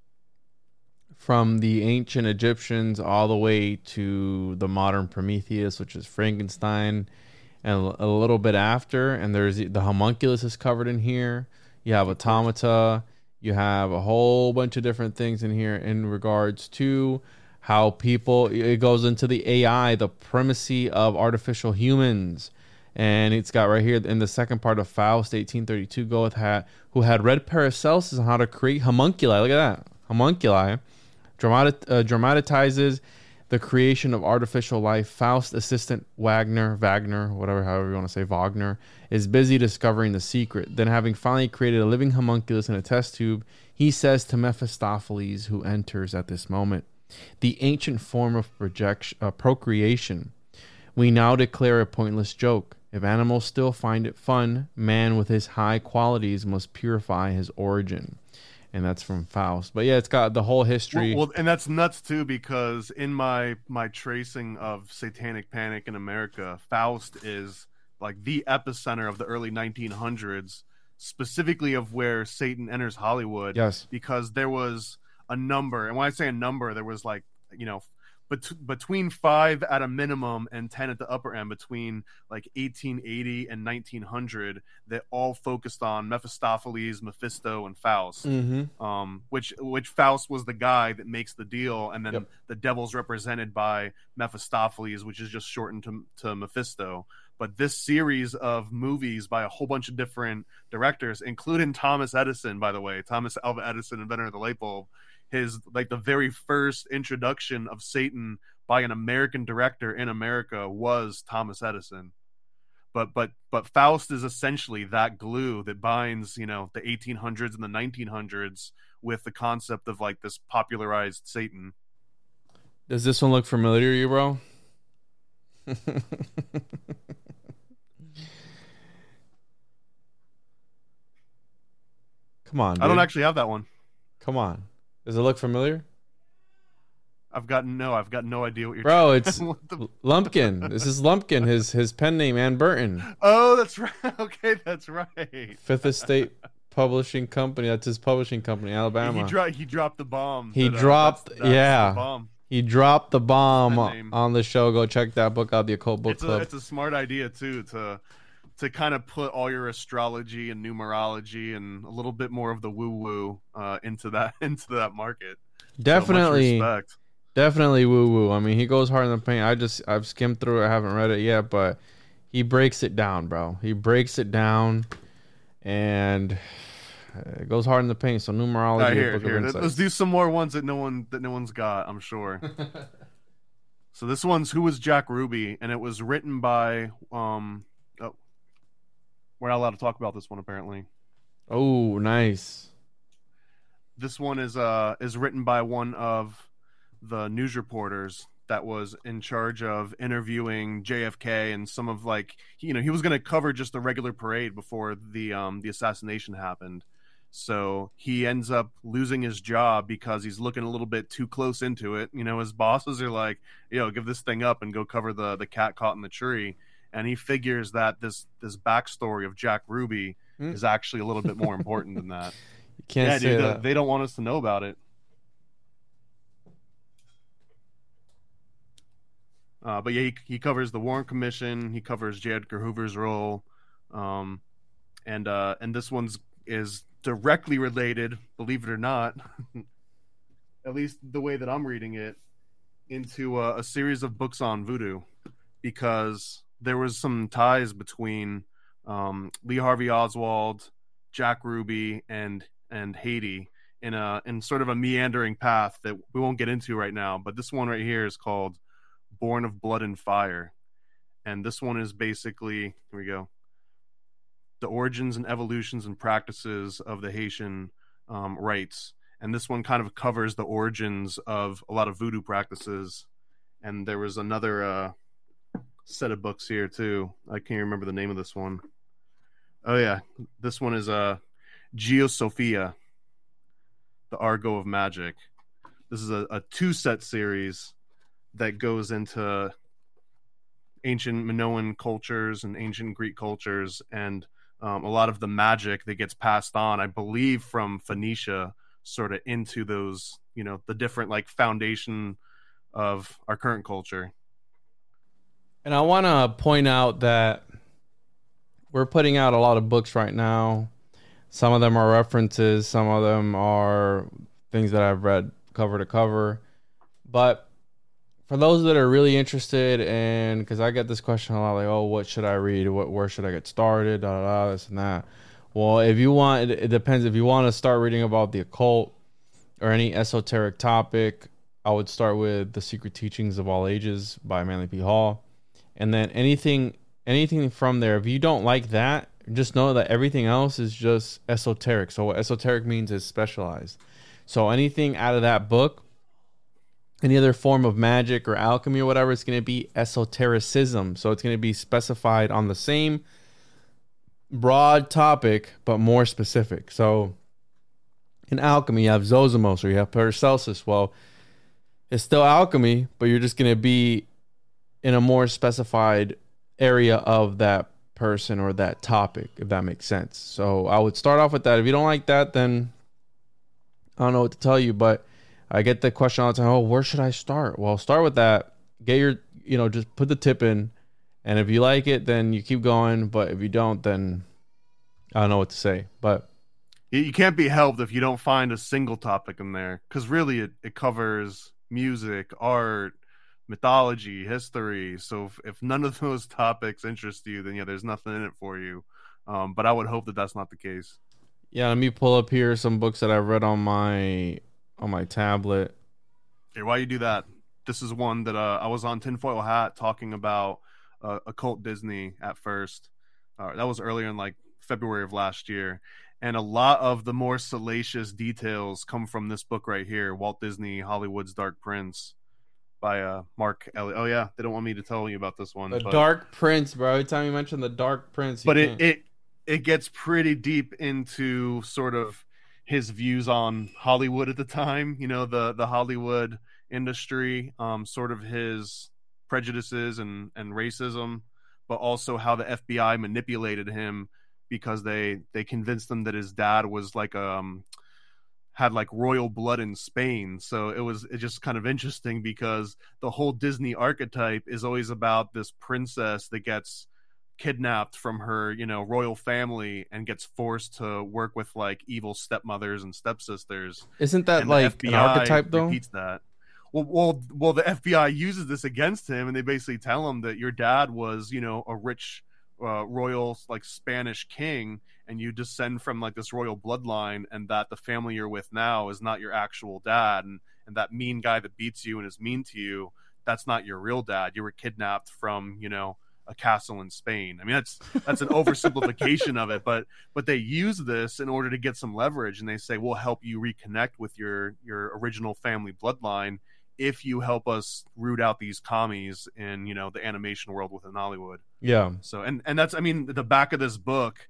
from the ancient Egyptians all the way to the modern Prometheus, which is Frankenstein, and a little bit after. And there's the homunculus is covered in here. You have automata. You have a whole bunch of different things in here in regards to how people, it goes into the AI, the primacy of artificial humans. And it's got right here in the second part of Faust, 1832, Goethe who had read Paracelsus on how to create homunculi. Look at that. Homunculi. Dramatizes the creation of artificial life. Faust assistant Wagner, however you want to say, Wagner, is busy discovering the secret. Then, having finally created a living homunculus in a test tube, he says to Mephistopheles, who enters at this moment, the ancient form of procreation we now declare a pointless joke. If animals still find it fun, man with his high qualities must purify his origin. And that's from Faust. But yeah, it's got the whole history. Well, and that's nuts too, because in my tracing of Satanic Panic in America, Faust is like the epicenter of the early 1900s, specifically of where Satan enters Hollywood. Yes. Because there was a number, and when I say a number, there was like, between 5 at a minimum and 10 at the upper end, between like 1880 and 1900, that all focused on Mephistopheles, Mephisto, and Faust. Mm-hmm. Which Faust was the guy that makes the deal, and then the devil's represented by Mephistopheles, which is just shortened to Mephisto. But this series of movies by a whole bunch of different directors, including Thomas Edison, by the way, Thomas Alva Edison, inventor of the light bulb, his like the very first introduction of Satan by an American director in America was Thomas Edison. But Faust is essentially that glue that binds, the 1800s and the 1900s with the concept of like this popularized Satan. Does this one look familiar to you, bro? Come on, dude. I don't actually have that one. Come on. Does it look familiar? I've got no idea what you're Bro, it's Lumpkin. This is Lumpkin, his pen name, Ann Burton. Oh, that's right. Okay, that's right. Fifth Estate Publishing Company. That's his publishing company, Alabama. He dropped the bomb. He dropped the bomb. He dropped the bomb on the show. Go check that book out, The Occult Book Club. It's a smart idea too to kind of put all your astrology and numerology and a little bit more of the woo-woo into that market. Definitely, so much respect. Definitely woo-woo. I mean, he goes hard in the paint. I've skimmed through it. I haven't read it yet, but he breaks it down, bro. He breaks it down, and it goes hard in the paint. So numerology. Here. Let's do some more ones that no one's got, I'm sure. So this one's Who Was Jack Ruby, and it was written by we're not allowed to talk about this one, apparently. Oh, nice. This one is written by one of the news reporters that was in charge of interviewing JFK and some of he was going to cover just the regular parade before the assassination happened. So he ends up losing his job because he's looking a little bit too close into it. His bosses are like, give this thing up and go cover the cat caught in the tree. And he figures that this backstory of Jack Ruby is actually a little bit more important than that. You can't say that. They don't want us to know about it. But yeah, he covers the Warren Commission. He covers J. Edgar Hoover's role, and this one's is directly related, believe it or not, at least the way that I'm reading it, into a series of books on voodoo, because there was some ties between Lee Harvey Oswald, Jack Ruby, and Haiti in sort of a meandering path that we won't get into right now. But this one right here is called Born of Blood and Fire, and this one is basically, here we go, the origins and evolutions and practices of the Haitian rites. And this one kind of covers the origins of a lot of voodoo practices. And there was another set of books here too. I can't remember the name of this one. Oh yeah, this one is Geosophia, The Argo of Magic. This is a 2-set series that goes into ancient Minoan cultures and ancient Greek cultures, and a lot of the magic that gets passed on, I believe, from Phoenicia sort of into those, the different like foundation of our current culture. And I want to point out that we're putting out a lot of books right now. Some of them are references, some of them are things that I've read cover to cover. But for those that are really interested, and because I get this question a lot, like, oh, what should I read? Where should I get started? This and that. Well, if you want, it depends. If you want to start reading about the occult or any esoteric topic, I would start with The Secret Teachings of All Ages by Manly P. Hall. And then anything from there, if you don't like that, just know that everything else is just esoteric. So what esoteric means is specialized. So anything out of that book, any other form of magic or alchemy or whatever, it's going to be esotericism. So it's going to be specified on the same broad topic, but more specific. So in alchemy, you have Zosimos or you have Paracelsus. Well, it's still alchemy, but you're just going to be in a more specified area of that person or that topic, if that makes sense. So I would start off with that. If you don't like that, then I don't know what to tell you, but I get the question all the time, oh, where should I start? Well, start with that. Get your, just put the tip in. And if you like it, then you keep going. But if you don't, then I don't know what to say. But you can't be helped if you don't find a single topic in there. Because really, it covers music, art, mythology, history. So if none of those topics interest you, then there's nothing in it for you. But I would hope that that's not the case. Yeah, let me pull up here some books that I've read on my tablet. Here, while you do that, this is one that I was on Tinfoil Hat talking about occult Disney at first. That was earlier in like February of last year. And a lot of the more salacious details come from this book right here, Walt Disney, Hollywood's Dark Prince, by Mark Elliott. Oh yeah, they don't want me to tell you about this one. Dark Prince, bro. Every time you mention the Dark Prince, but it gets pretty deep into sort of his views on Hollywood at the time. The Hollywood industry, sort of his prejudices and racism, but also how the FBI manipulated him because they convinced him that his dad was like had like royal blood in Spain. So it's just kind of interesting because the whole Disney archetype is always about this princess that gets kidnapped from her, royal family and gets forced to work with like evil stepmothers and stepsisters. Isn't that like an archetype though? Repeats that. Well, the FBI uses this against him, and they basically tell him that your dad was, a rich royal like Spanish king, and you descend from like this royal bloodline, and that the family you're with now is not your actual dad, and that mean guy that beats you and is mean to you, that's not your real dad. You were kidnapped from, a castle in Spain. I mean, that's an oversimplification of it, but they use this in order to get some leverage, and they say, we'll help you reconnect with your original family bloodline if you help us root out these commies in, the animation world within Hollywood. Yeah. So, and that's, I mean, the back of this book,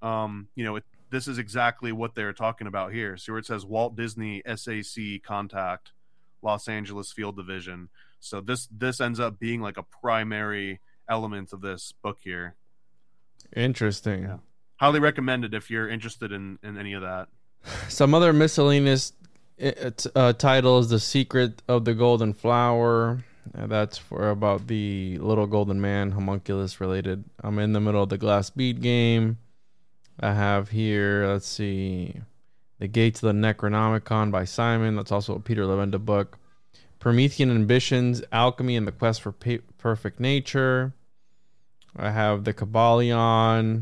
this is exactly what they're talking about here. So where it says Walt Disney SAC Contact, Los Angeles Field Division. So this ends up being like a primary element of this book here. Interesting. Yeah. Highly recommended if you're interested in any of that. Some other miscellaneous titles: The Secret of the Golden Flower. That's for about the little golden man, homunculus related. I'm in the middle of the glass bead game. I have here, let's see, The Gates of the Necronomicon by Simon. That's also a Peter Levenda book. Promethean Ambitions, Alchemy and the Quest for Perfect Nature. I have the Kabbalion.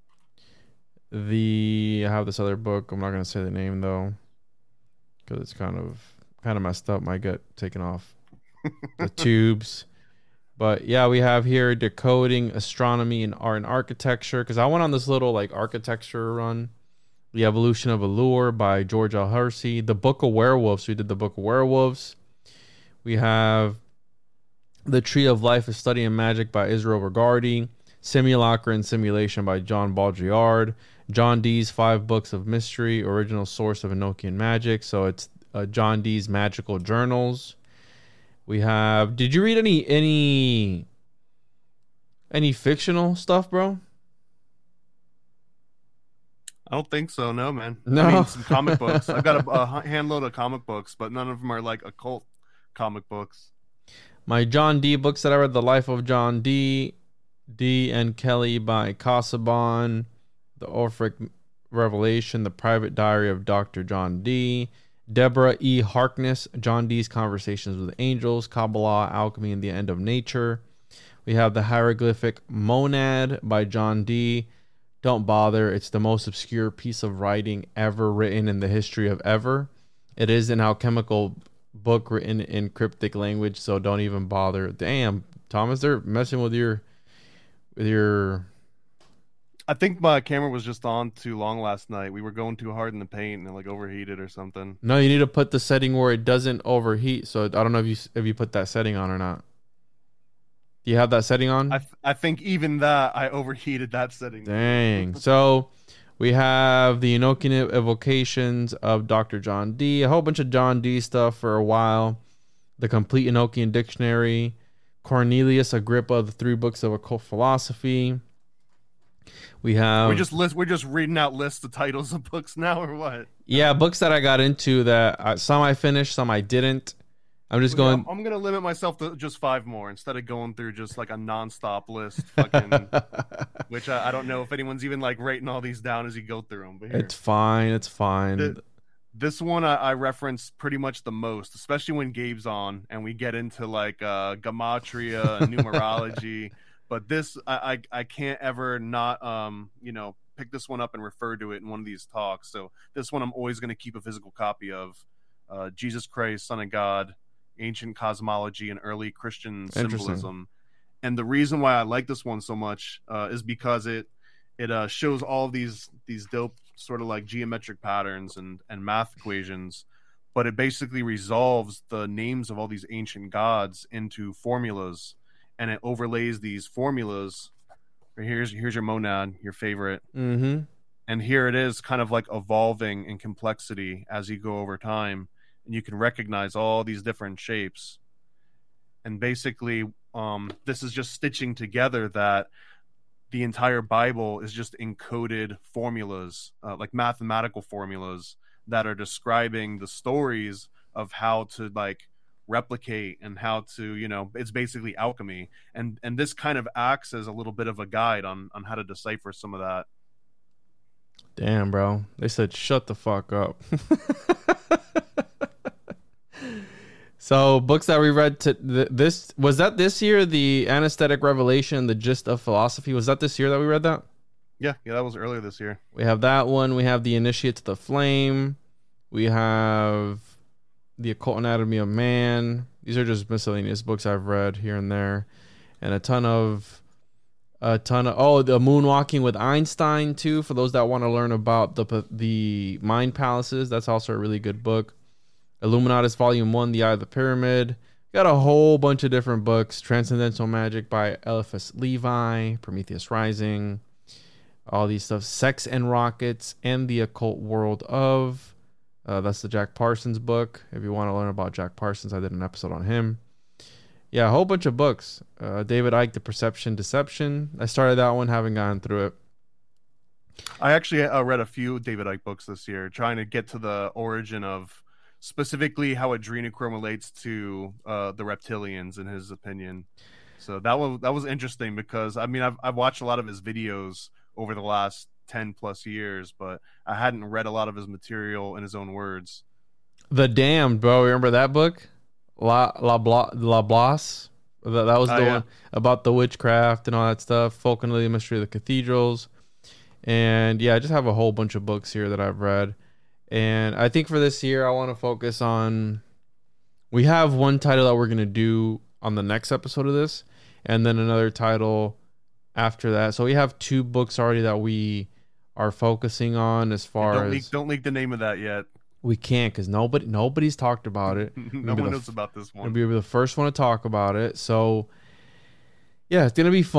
I have this other book. I'm not going to say the name though, because it's kind of messed up. Might get taken off the tubes. But yeah, we have here Decoding Astronomy and Art and Architecture, because I went on this little like architecture run. The Evolution of Allure by George L. Hersey. The Book of Werewolves. We did the Book of Werewolves. We have The Tree of Life, A Study in Magic by Israel Regardie. Simulacra and Simulation by John Baudrillard. John Dee's 5 Books of Mystery, original source of Enochian magic. So it's John Dee's Magical Journals. We have. Did you read any fictional stuff, bro? I don't think so. No, man. No. I mean, some comic books. I've got a handload of comic books, but none of them are like occult comic books. My John Dee books that I read: The Life of John Dee, Dee and Kelly by Casaubon, The Orphic Revelation, The Private Diary of Dr. John Dee, Deborah E. Harkness, John Dee's Conversations with Angels, Kabbalah, Alchemy, and the End of Nature. We have The Hieroglyphic Monad by John Dee. Don't bother. It's the most obscure piece of writing ever written in the history of ever. It is an alchemical book written in cryptic language, so don't even bother. Damn, Thomas, they're messing with your... I think my camera was just on too long last night. We were going too hard in the paint and it like overheated or something. No, you need to put the setting where it doesn't overheat. So I don't know if you put that setting on or not. Do you have that setting on? I think even that I overheated that setting. Dang. So we have the Enochian Evocations of Dr. John Dee, a whole bunch of John Dee stuff for a while. The Complete Enochian Dictionary, Cornelius Agrippa, the 3 Books of Occult Philosophy. We have we're just reading out lists of titles of books now, or what? Yeah, books that I got into that some I finished, some I didn't. I'm just going. I'm gonna limit myself to just 5 more instead of going through just like a nonstop list, fucking. Which I don't know if anyone's even like writing all these down as you go through them. But here. It's fine. It's fine. This one I reference pretty much the most, especially when Gabe's on and we get into like gematria and numerology. But this I can't ever not pick this one up and refer to it in one of these talks. So this one I'm always going to keep a physical copy of. Jesus Christ, Son of God, Ancient Cosmology and Early Christian Symbolism. And the reason why I like this one so much is because it shows all these dope sort of like geometric patterns and math equations, but it basically resolves the names of all these ancient gods into formulas, and it overlays these formulas. Here's your monad, your favorite. Mm-hmm. And here it is kind of like evolving in complexity as you go over time. And you can recognize all these different shapes. And basically, this is just stitching together that the entire Bible is just encoded formulas, like mathematical formulas that are describing the stories of how to like replicate and how to, it's basically alchemy. And this kind of acts as a little bit of a guide on how to decipher some of that. Damn, bro. They said, shut the fuck up. So books that we read was that this year, the Anesthetic Revelation, the Gist of Philosophy, was that this year that we read that? Yeah, that was earlier this year. We have that one. We have the Initiate to the Flame. We have the Occult Anatomy of Man. These are just miscellaneous books I've read here and there, and a ton of the Moonwalking with Einstein too, for those that want to learn about the mind palaces. That's also a really good book. Illuminatus Volume 1, The Eye of the Pyramid. Got a whole bunch of different books. Transcendental Magic by Eliphas Levi, Prometheus Rising, all these stuff. Sex and Rockets and the Occult World of. That's the Jack Parsons book. If you want to learn about Jack Parsons, I did an episode on him. Yeah, a whole bunch of books. David Icke, The Perception Deception. I started that one, haven't gotten through it. I actually read a few David Icke books this year, trying to get to the origin of specifically how adrenochrome relates to the reptilians, in his opinion. So that was interesting because I've watched a lot of his videos over the last 10 plus years, but I hadn't read a lot of his material in his own words. The Damned, bro. Remember that book? La Blas. That was the one about the witchcraft and all that stuff. Folk and the Mystery of the Cathedrals. And yeah, I just have a whole bunch of books here that I've read. And I think for this year, I want to focus on... We have one title that we're going to do on the next episode of this, and then another title after that. So we have 2 books already that we are focusing on as far as... Don't leak the name of that yet. We can't, because nobody's talked about it. No one knows about this one. We'll be the first one to talk about it. So, yeah, it's going to be fun.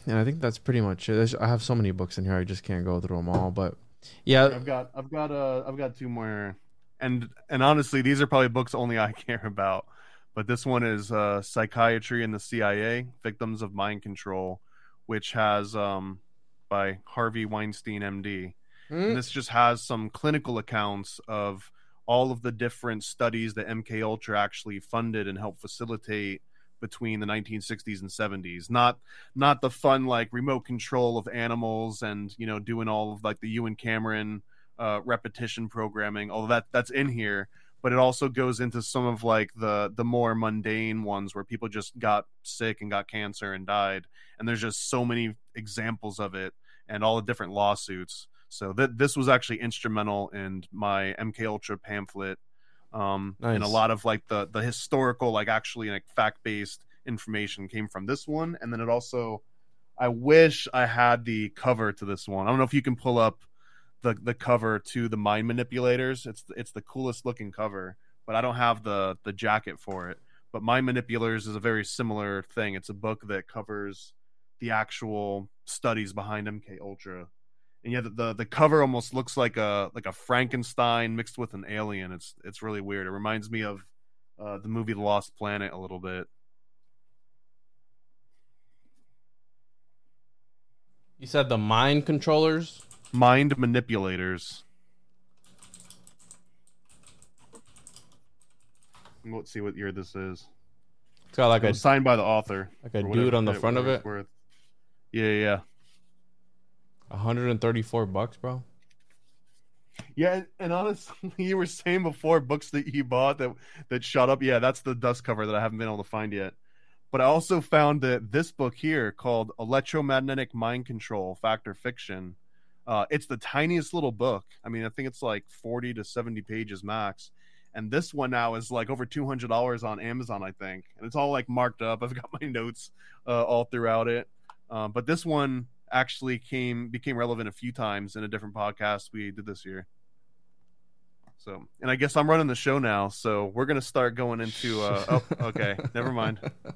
And I think that's pretty much it. I have so many books in here, I just can't go through them all. But yeah, I've got two more, and honestly, these are probably books only I care about. But this one is Psychiatry in the CIA: Victims of Mind Control, which has by Harvey Weinstein, MD. And this just has some clinical accounts of all of the different studies that MK Ultra actually funded and helped facilitate between the 1960s and 70s. Not the fun like remote control of animals and, you know, doing all of like the Ewan Cameron repetition programming. Although that's in here, but it also goes into some of like the more mundane ones where people just got sick and got cancer and died. And there's just so many examples of it and all the different lawsuits. So this was actually instrumental in my MK Ultra pamphlet. Nice. And a lot of like the historical, like actually like fact-based information came from this one. And then it also, I wish I had the cover to this one. I don't know if you can pull up the cover to the Mind Manipulators. It's the coolest looking cover, but I don't have the jacket for it. But Mind Manipulators is a very similar thing. It's a book that covers the actual studies behind MK Ultra. And yeah, the cover almost looks like a Frankenstein mixed with an alien. It's really weird. It reminds me of the movie The Lost Planet a little bit. You said the Mind Controllers? Mind Manipulators. Let's see what year this is. It's got like signed by the author. Like a dude on the front of it? Yeah. $134, bro. Yeah, and honestly, you were saying before books that you bought that shot up. Yeah, that's the dust cover that I haven't been able to find yet. But I also found that this book here called Electromagnetic Mind Control, Fact or Fiction. It's the tiniest little book. I mean, I think it's like 40 to 70 pages max. And this one now is like over $200 on Amazon, I think. And it's all like marked up. I've got my notes all throughout it. But this one actually became relevant a few times in a different podcast we did this year. So, and I guess I'm running the show now, so we're gonna start going into oh, okay, never mind.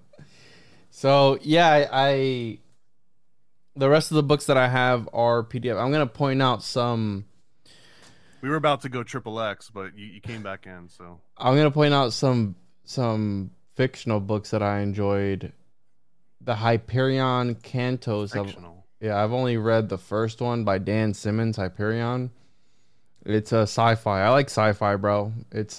So yeah, I the rest of the books that I have are PDF. I'm gonna point out some. We were about to go triple X, but you came back in, so I'm gonna point out some fictional books that I enjoyed. The Hyperion Cantos. I've only read the first one by Dan Simmons, Hyperion. It's a sci-fi. I like sci-fi, bro. It's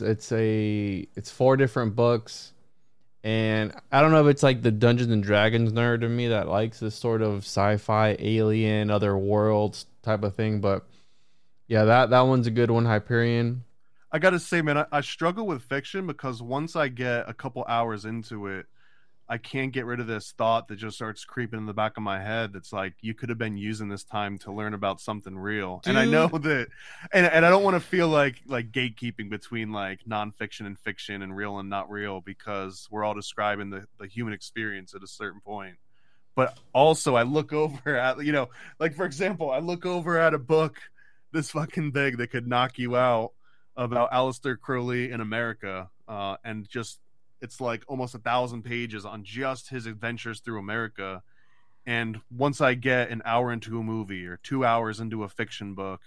4 different books, and I don't know if it's like the Dungeons and Dragons nerd in me that likes this sort of sci-fi, alien, other worlds type of thing, but yeah, that one's a good one, Hyperion. I gotta say, man, I struggle with fiction because once I get a couple hours into it, I can't get rid of this thought that just starts creeping in the back of my head. That's like, you could have been using this time to learn about something real. Dude. And I know that, and I don't want to feel like gatekeeping between like nonfiction and fiction and real and not real, because we're all describing the human experience at a certain point. But also I look over at, you know, like for example, I look over at a book this fucking big that could knock you out about Aleister Crowley in America. And just, it's like almost 1,000 pages on just his adventures through America. And once I get an hour into a movie or 2 hours into a fiction book,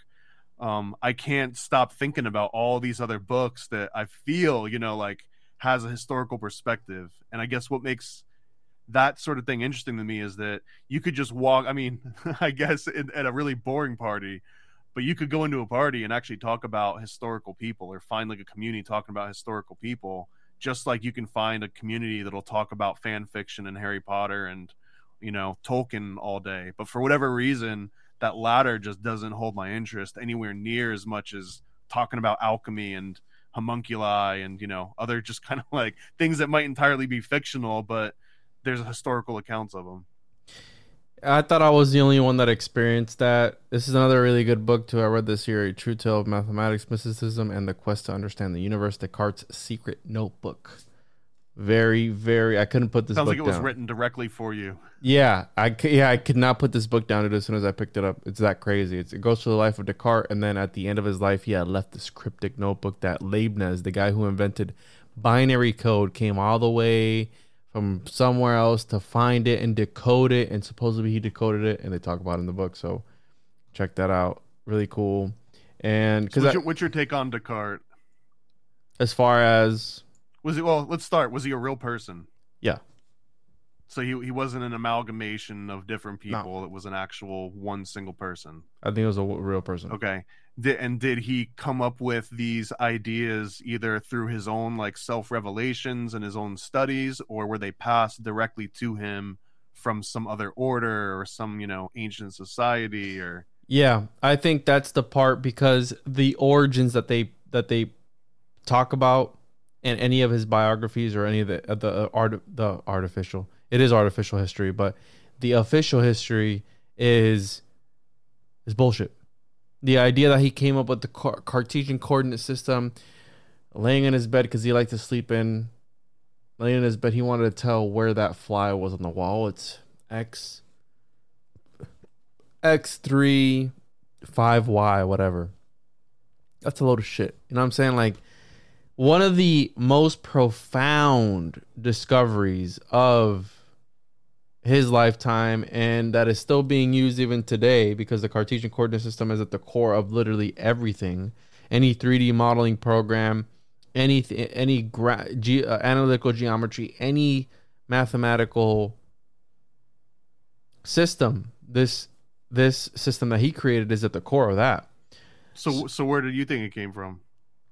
I can't stop thinking about all these other books that I feel, you know, like has a historical perspective. And I guess what makes that sort of thing interesting to me is that you could just walk, I mean, I guess at a really boring party, but you could go into a party and actually talk about historical people or find like a community talking about historical people. Just like you can find a community that'll talk about fan fiction and Harry Potter and, you know, Tolkien all day. But for whatever reason, that latter just doesn't hold my interest anywhere near as much as talking about alchemy and homunculi and, you know, other just kind of like things that might entirely be fictional, but there's historical accounts of them. I thought I was the only one that experienced that. This is another really good book, too. I read this year, A True Tale of Mathematics, Mysticism, and the Quest to Understand the Universe, Descartes' Secret Notebook. Very, very... I couldn't put this book down. Sounds like it was written directly for you. Yeah, I could not put this book down as soon as I picked it up. It's that crazy. It goes through the life of Descartes, and then at the end of his life, he had left this cryptic notebook that Leibniz, the guy who invented binary code, came all the way from somewhere else to find it and decode it, and supposedly he decoded it, and they talk about it in the book. So check that out. Really cool. And because what's your take on Descartes? As far as let's start. Was he a real person? Yeah. So he wasn't an amalgamation of different people. No. It was an actual one single person. I think it was a real person. Okay. Did he come up with these ideas either through his own like self-revelations and his own studies, or were they passed directly to him from some other order or some, ancient society? Or yeah, I think that's the part, because the origins that they talk about in any of his biographies or any of the artificial, it is artificial history, but the official history is bullshit. The idea that he came up with the Cartesian coordinate system, laying in his bed because he liked to sleep laying in his bed, he wanted to tell where that fly was on the wall. It's X3 5Y, whatever. That's a load of shit. You know what I'm saying? Like, one of the most profound discoveries of his lifetime, and that is still being used even today, because the Cartesian coordinate system is at the core of literally everything. Any 3D modeling program, any analytical geometry, any mathematical system, this system that he created is at the core of that. So where did you think it came from?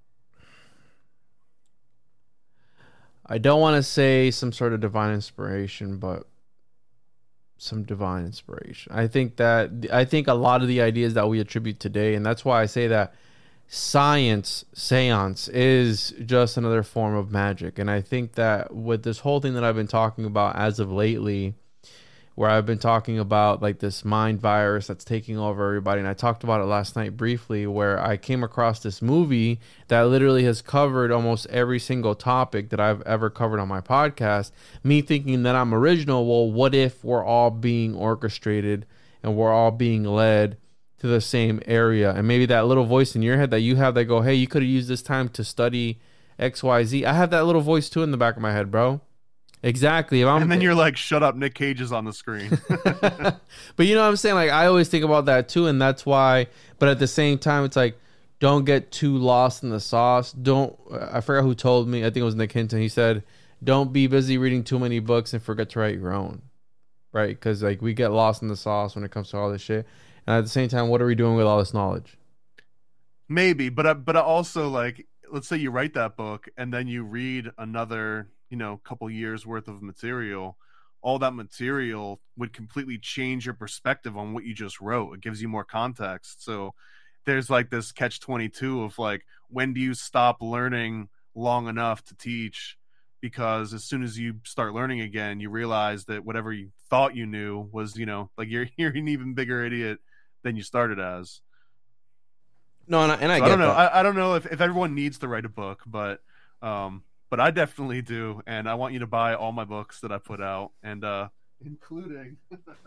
I don't want to say some sort of divine inspiration, but some divine inspiration. I think a lot of the ideas that we attribute today, and that's why I say that seance is just another form of magic. And I think that with this whole thing that I've been talking about as of lately, where I've been talking about like this mind virus that's taking over everybody, and I talked about it last night briefly, where I came across this movie that literally has covered almost every single topic that I've ever covered on my podcast. Me thinking that I'm original. Well, what if we're all being orchestrated and we're all being led to the same area? And maybe that little voice in your head that you have that go, hey, you could have used this time to study XYZ. I have that little voice too in the back of my head, bro. Exactly. And then you're like, shut up, Nick Cage is on the screen. But you know what I'm saying? Like, I always think about that too, and that's why. But at the same time, it's like, don't get too lost in the sauce. I forgot who told me. I think it was Nick Hinton. He said, don't be busy reading too many books and forget to write your own. Right? Because like, we get lost in the sauce when it comes to all this shit. And at the same time, what are we doing with all this knowledge? Maybe, but also, like, let's say you write that book and then you read another, couple years worth of material. All that material would completely change your perspective on what you just wrote. It gives you more context. So there's like this catch-22 of like, when do you stop learning long enough to teach? Because as soon as you start learning again, you realize that whatever you thought you knew was, like you're an even bigger idiot than you started as. No, and I so get I don't know. that. I don't know if everyone needs to write a book, but I definitely do, and I want you to buy all my books that I put out, and including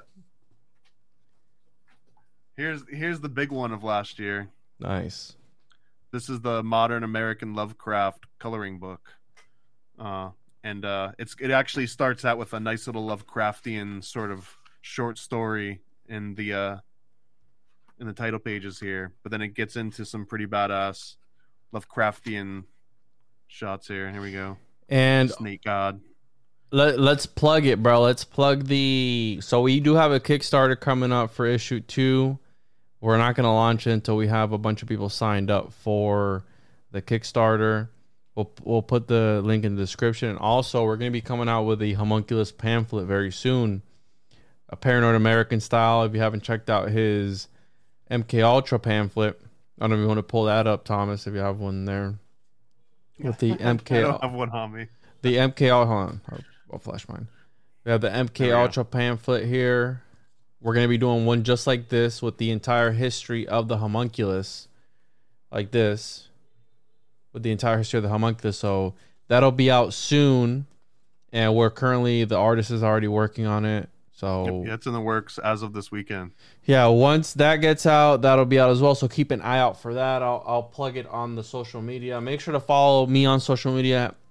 here's the big one of last year. Nice. This is the Modern American Lovecraft coloring book, and it actually starts out with a nice little Lovecraftian sort of short story in the title pages here, but then it gets into some pretty badass Lovecraftian shots here. Here we go. And Snake God. Let's plug it, bro. Let's plug so we do have a Kickstarter coming up for issue 2. We're not going to launch it until we have a bunch of people signed up for the Kickstarter. We'll put the link in the description. And also, we're going to be coming out with a homunculus pamphlet very soon, a Paranoid American style. If you haven't checked out his MK Ultra pamphlet, I don't know if you want to pull that up, Thomas, if you have one there. With the MK, I don't have one on me. The MK, hold on, I'll flash mine. We have the MK Ultra pamphlet here. We're going to be doing one just like this with the entire history of the homunculus, like this, with the entire history of the homunculus. So that'll be out soon, and the artist is already working on it. So it's in the works as of this weekend. Yeah, once that gets out, that'll be out as well. So keep an eye out for that. I'll plug it on the social media. Make sure to follow me on social media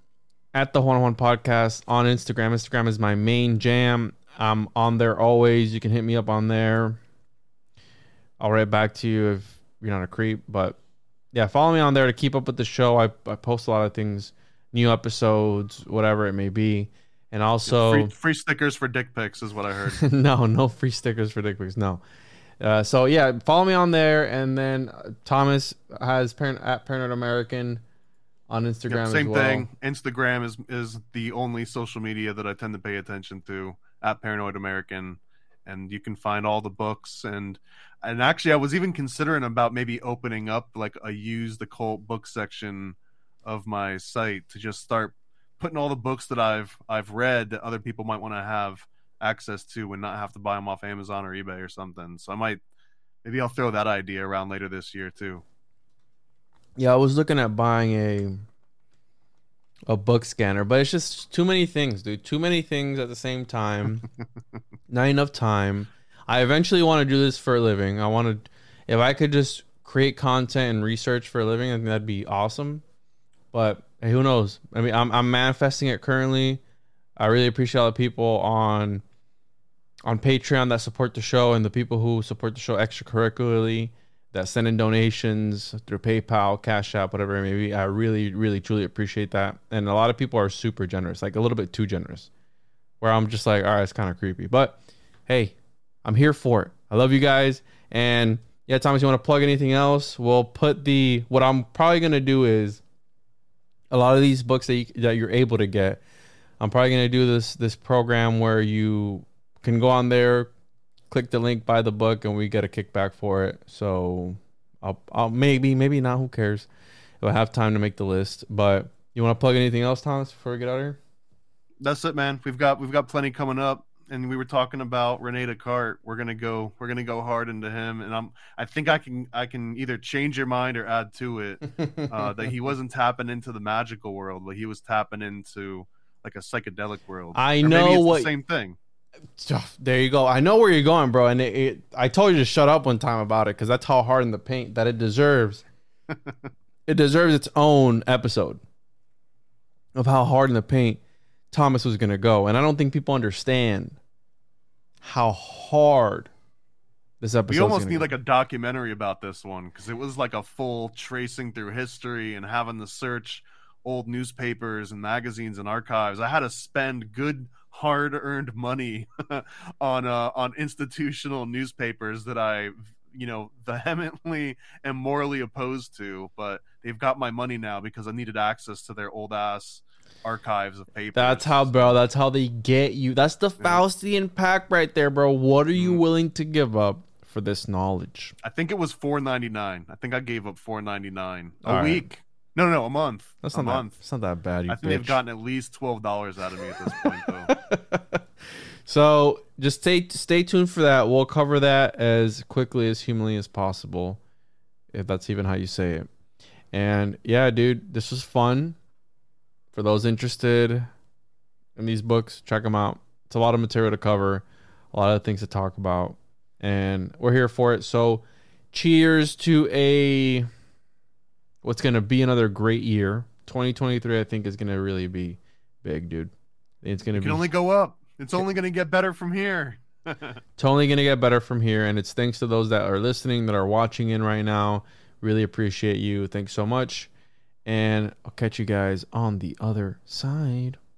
at the Juan Juan Podcast on Instagram. Instagram is my main jam. I'm on there always. You can hit me up on there. I'll write back to you if you're not a creep. But yeah, follow me on there to keep up with the show. I post a lot of things, new episodes, whatever it may be. And also free stickers for dick pics is what I heard. No free stickers for dick pics. No. So yeah, follow me on there. And then Thomas has at Paranoid American on Instagram as well. Same thing. Instagram is the only social media that I tend to pay attention to, at Paranoid American. And you can find all the books. And actually, I was even considering about maybe opening up like a used occult book section of my site to just start putting all the books that I've read that other people might want to have access to and not have to buy them off Amazon or eBay or something. So maybe I'll throw that idea around later this year too. Yeah, I was looking at buying a book scanner, but it's just too many things, dude. Too many things at the same time. Not enough time. I eventually want to do this for a living. If I could just create content and research for a living, I think that'd be awesome. But hey, who knows? I mean, I'm manifesting it currently. I really appreciate all the people on Patreon that support the show, and the people who support the show extracurricularly, that send in donations through PayPal, Cash App, whatever it may be. I really, really, truly appreciate that. And a lot of people are super generous, like a little bit too generous, where I'm just like, all right, it's kind of creepy. But hey, I'm here for it. I love you guys. And yeah, Thomas, you want to plug anything else? We'll put what I'm probably going to do is a lot of these books that you're able to get, I'm probably going to do this program where you can go on there, click the link, buy the book, and we get a kickback for it. So I'll maybe not, who cares, if I have time to make the list. But you want to plug anything else, Thomas, before we get out of here? That's it, man. We've got plenty coming up, and we were talking about Rene Descartes. We're gonna go hard into him, and I think I can either change your mind or add to it that he wasn't tapping into the magical world, but he was tapping into like a psychedelic world. I know what the same thing. There you go. I know where you're going, bro. And I told you to shut up one time about it, because that's how hard in the paint that it deserves. It deserves its own episode of how hard in the paint Thomas was going to go. And I don't think people understand how hard this episode is. We almost need like a documentary about this one, because it was like a full tracing through history and having to search old newspapers and magazines and archives. I had to spend good hard-earned money on institutional newspapers that I vehemently am morally opposed to, but they've got my money now because I needed access to their old ass archives of papers. That's how they get you. That's the Faustian pact right there, bro. What are you willing to give up for this knowledge? I think it was $4.99. I think I gave up $4.99 a week. No, a month. That's not a month. It's not that bad. I think they've gotten at least $12 out of me at this point, though. So just stay tuned for that. We'll cover that as quickly as humanly as possible, if that's even how you say it. And yeah, dude, this was fun. For those interested in these books, check them out. It's a lot of material to cover, a lot of things to talk about, and we're here for it. So cheers to what's going to be another great year. 2023, I think, is going to really be big, dude. It's going to only go up. It's only going to get better from here. It's only going to get better from here, and it's thanks to those that are listening, that are watching in right now. Really appreciate you. Thanks so much, and I'll catch you guys on the other side.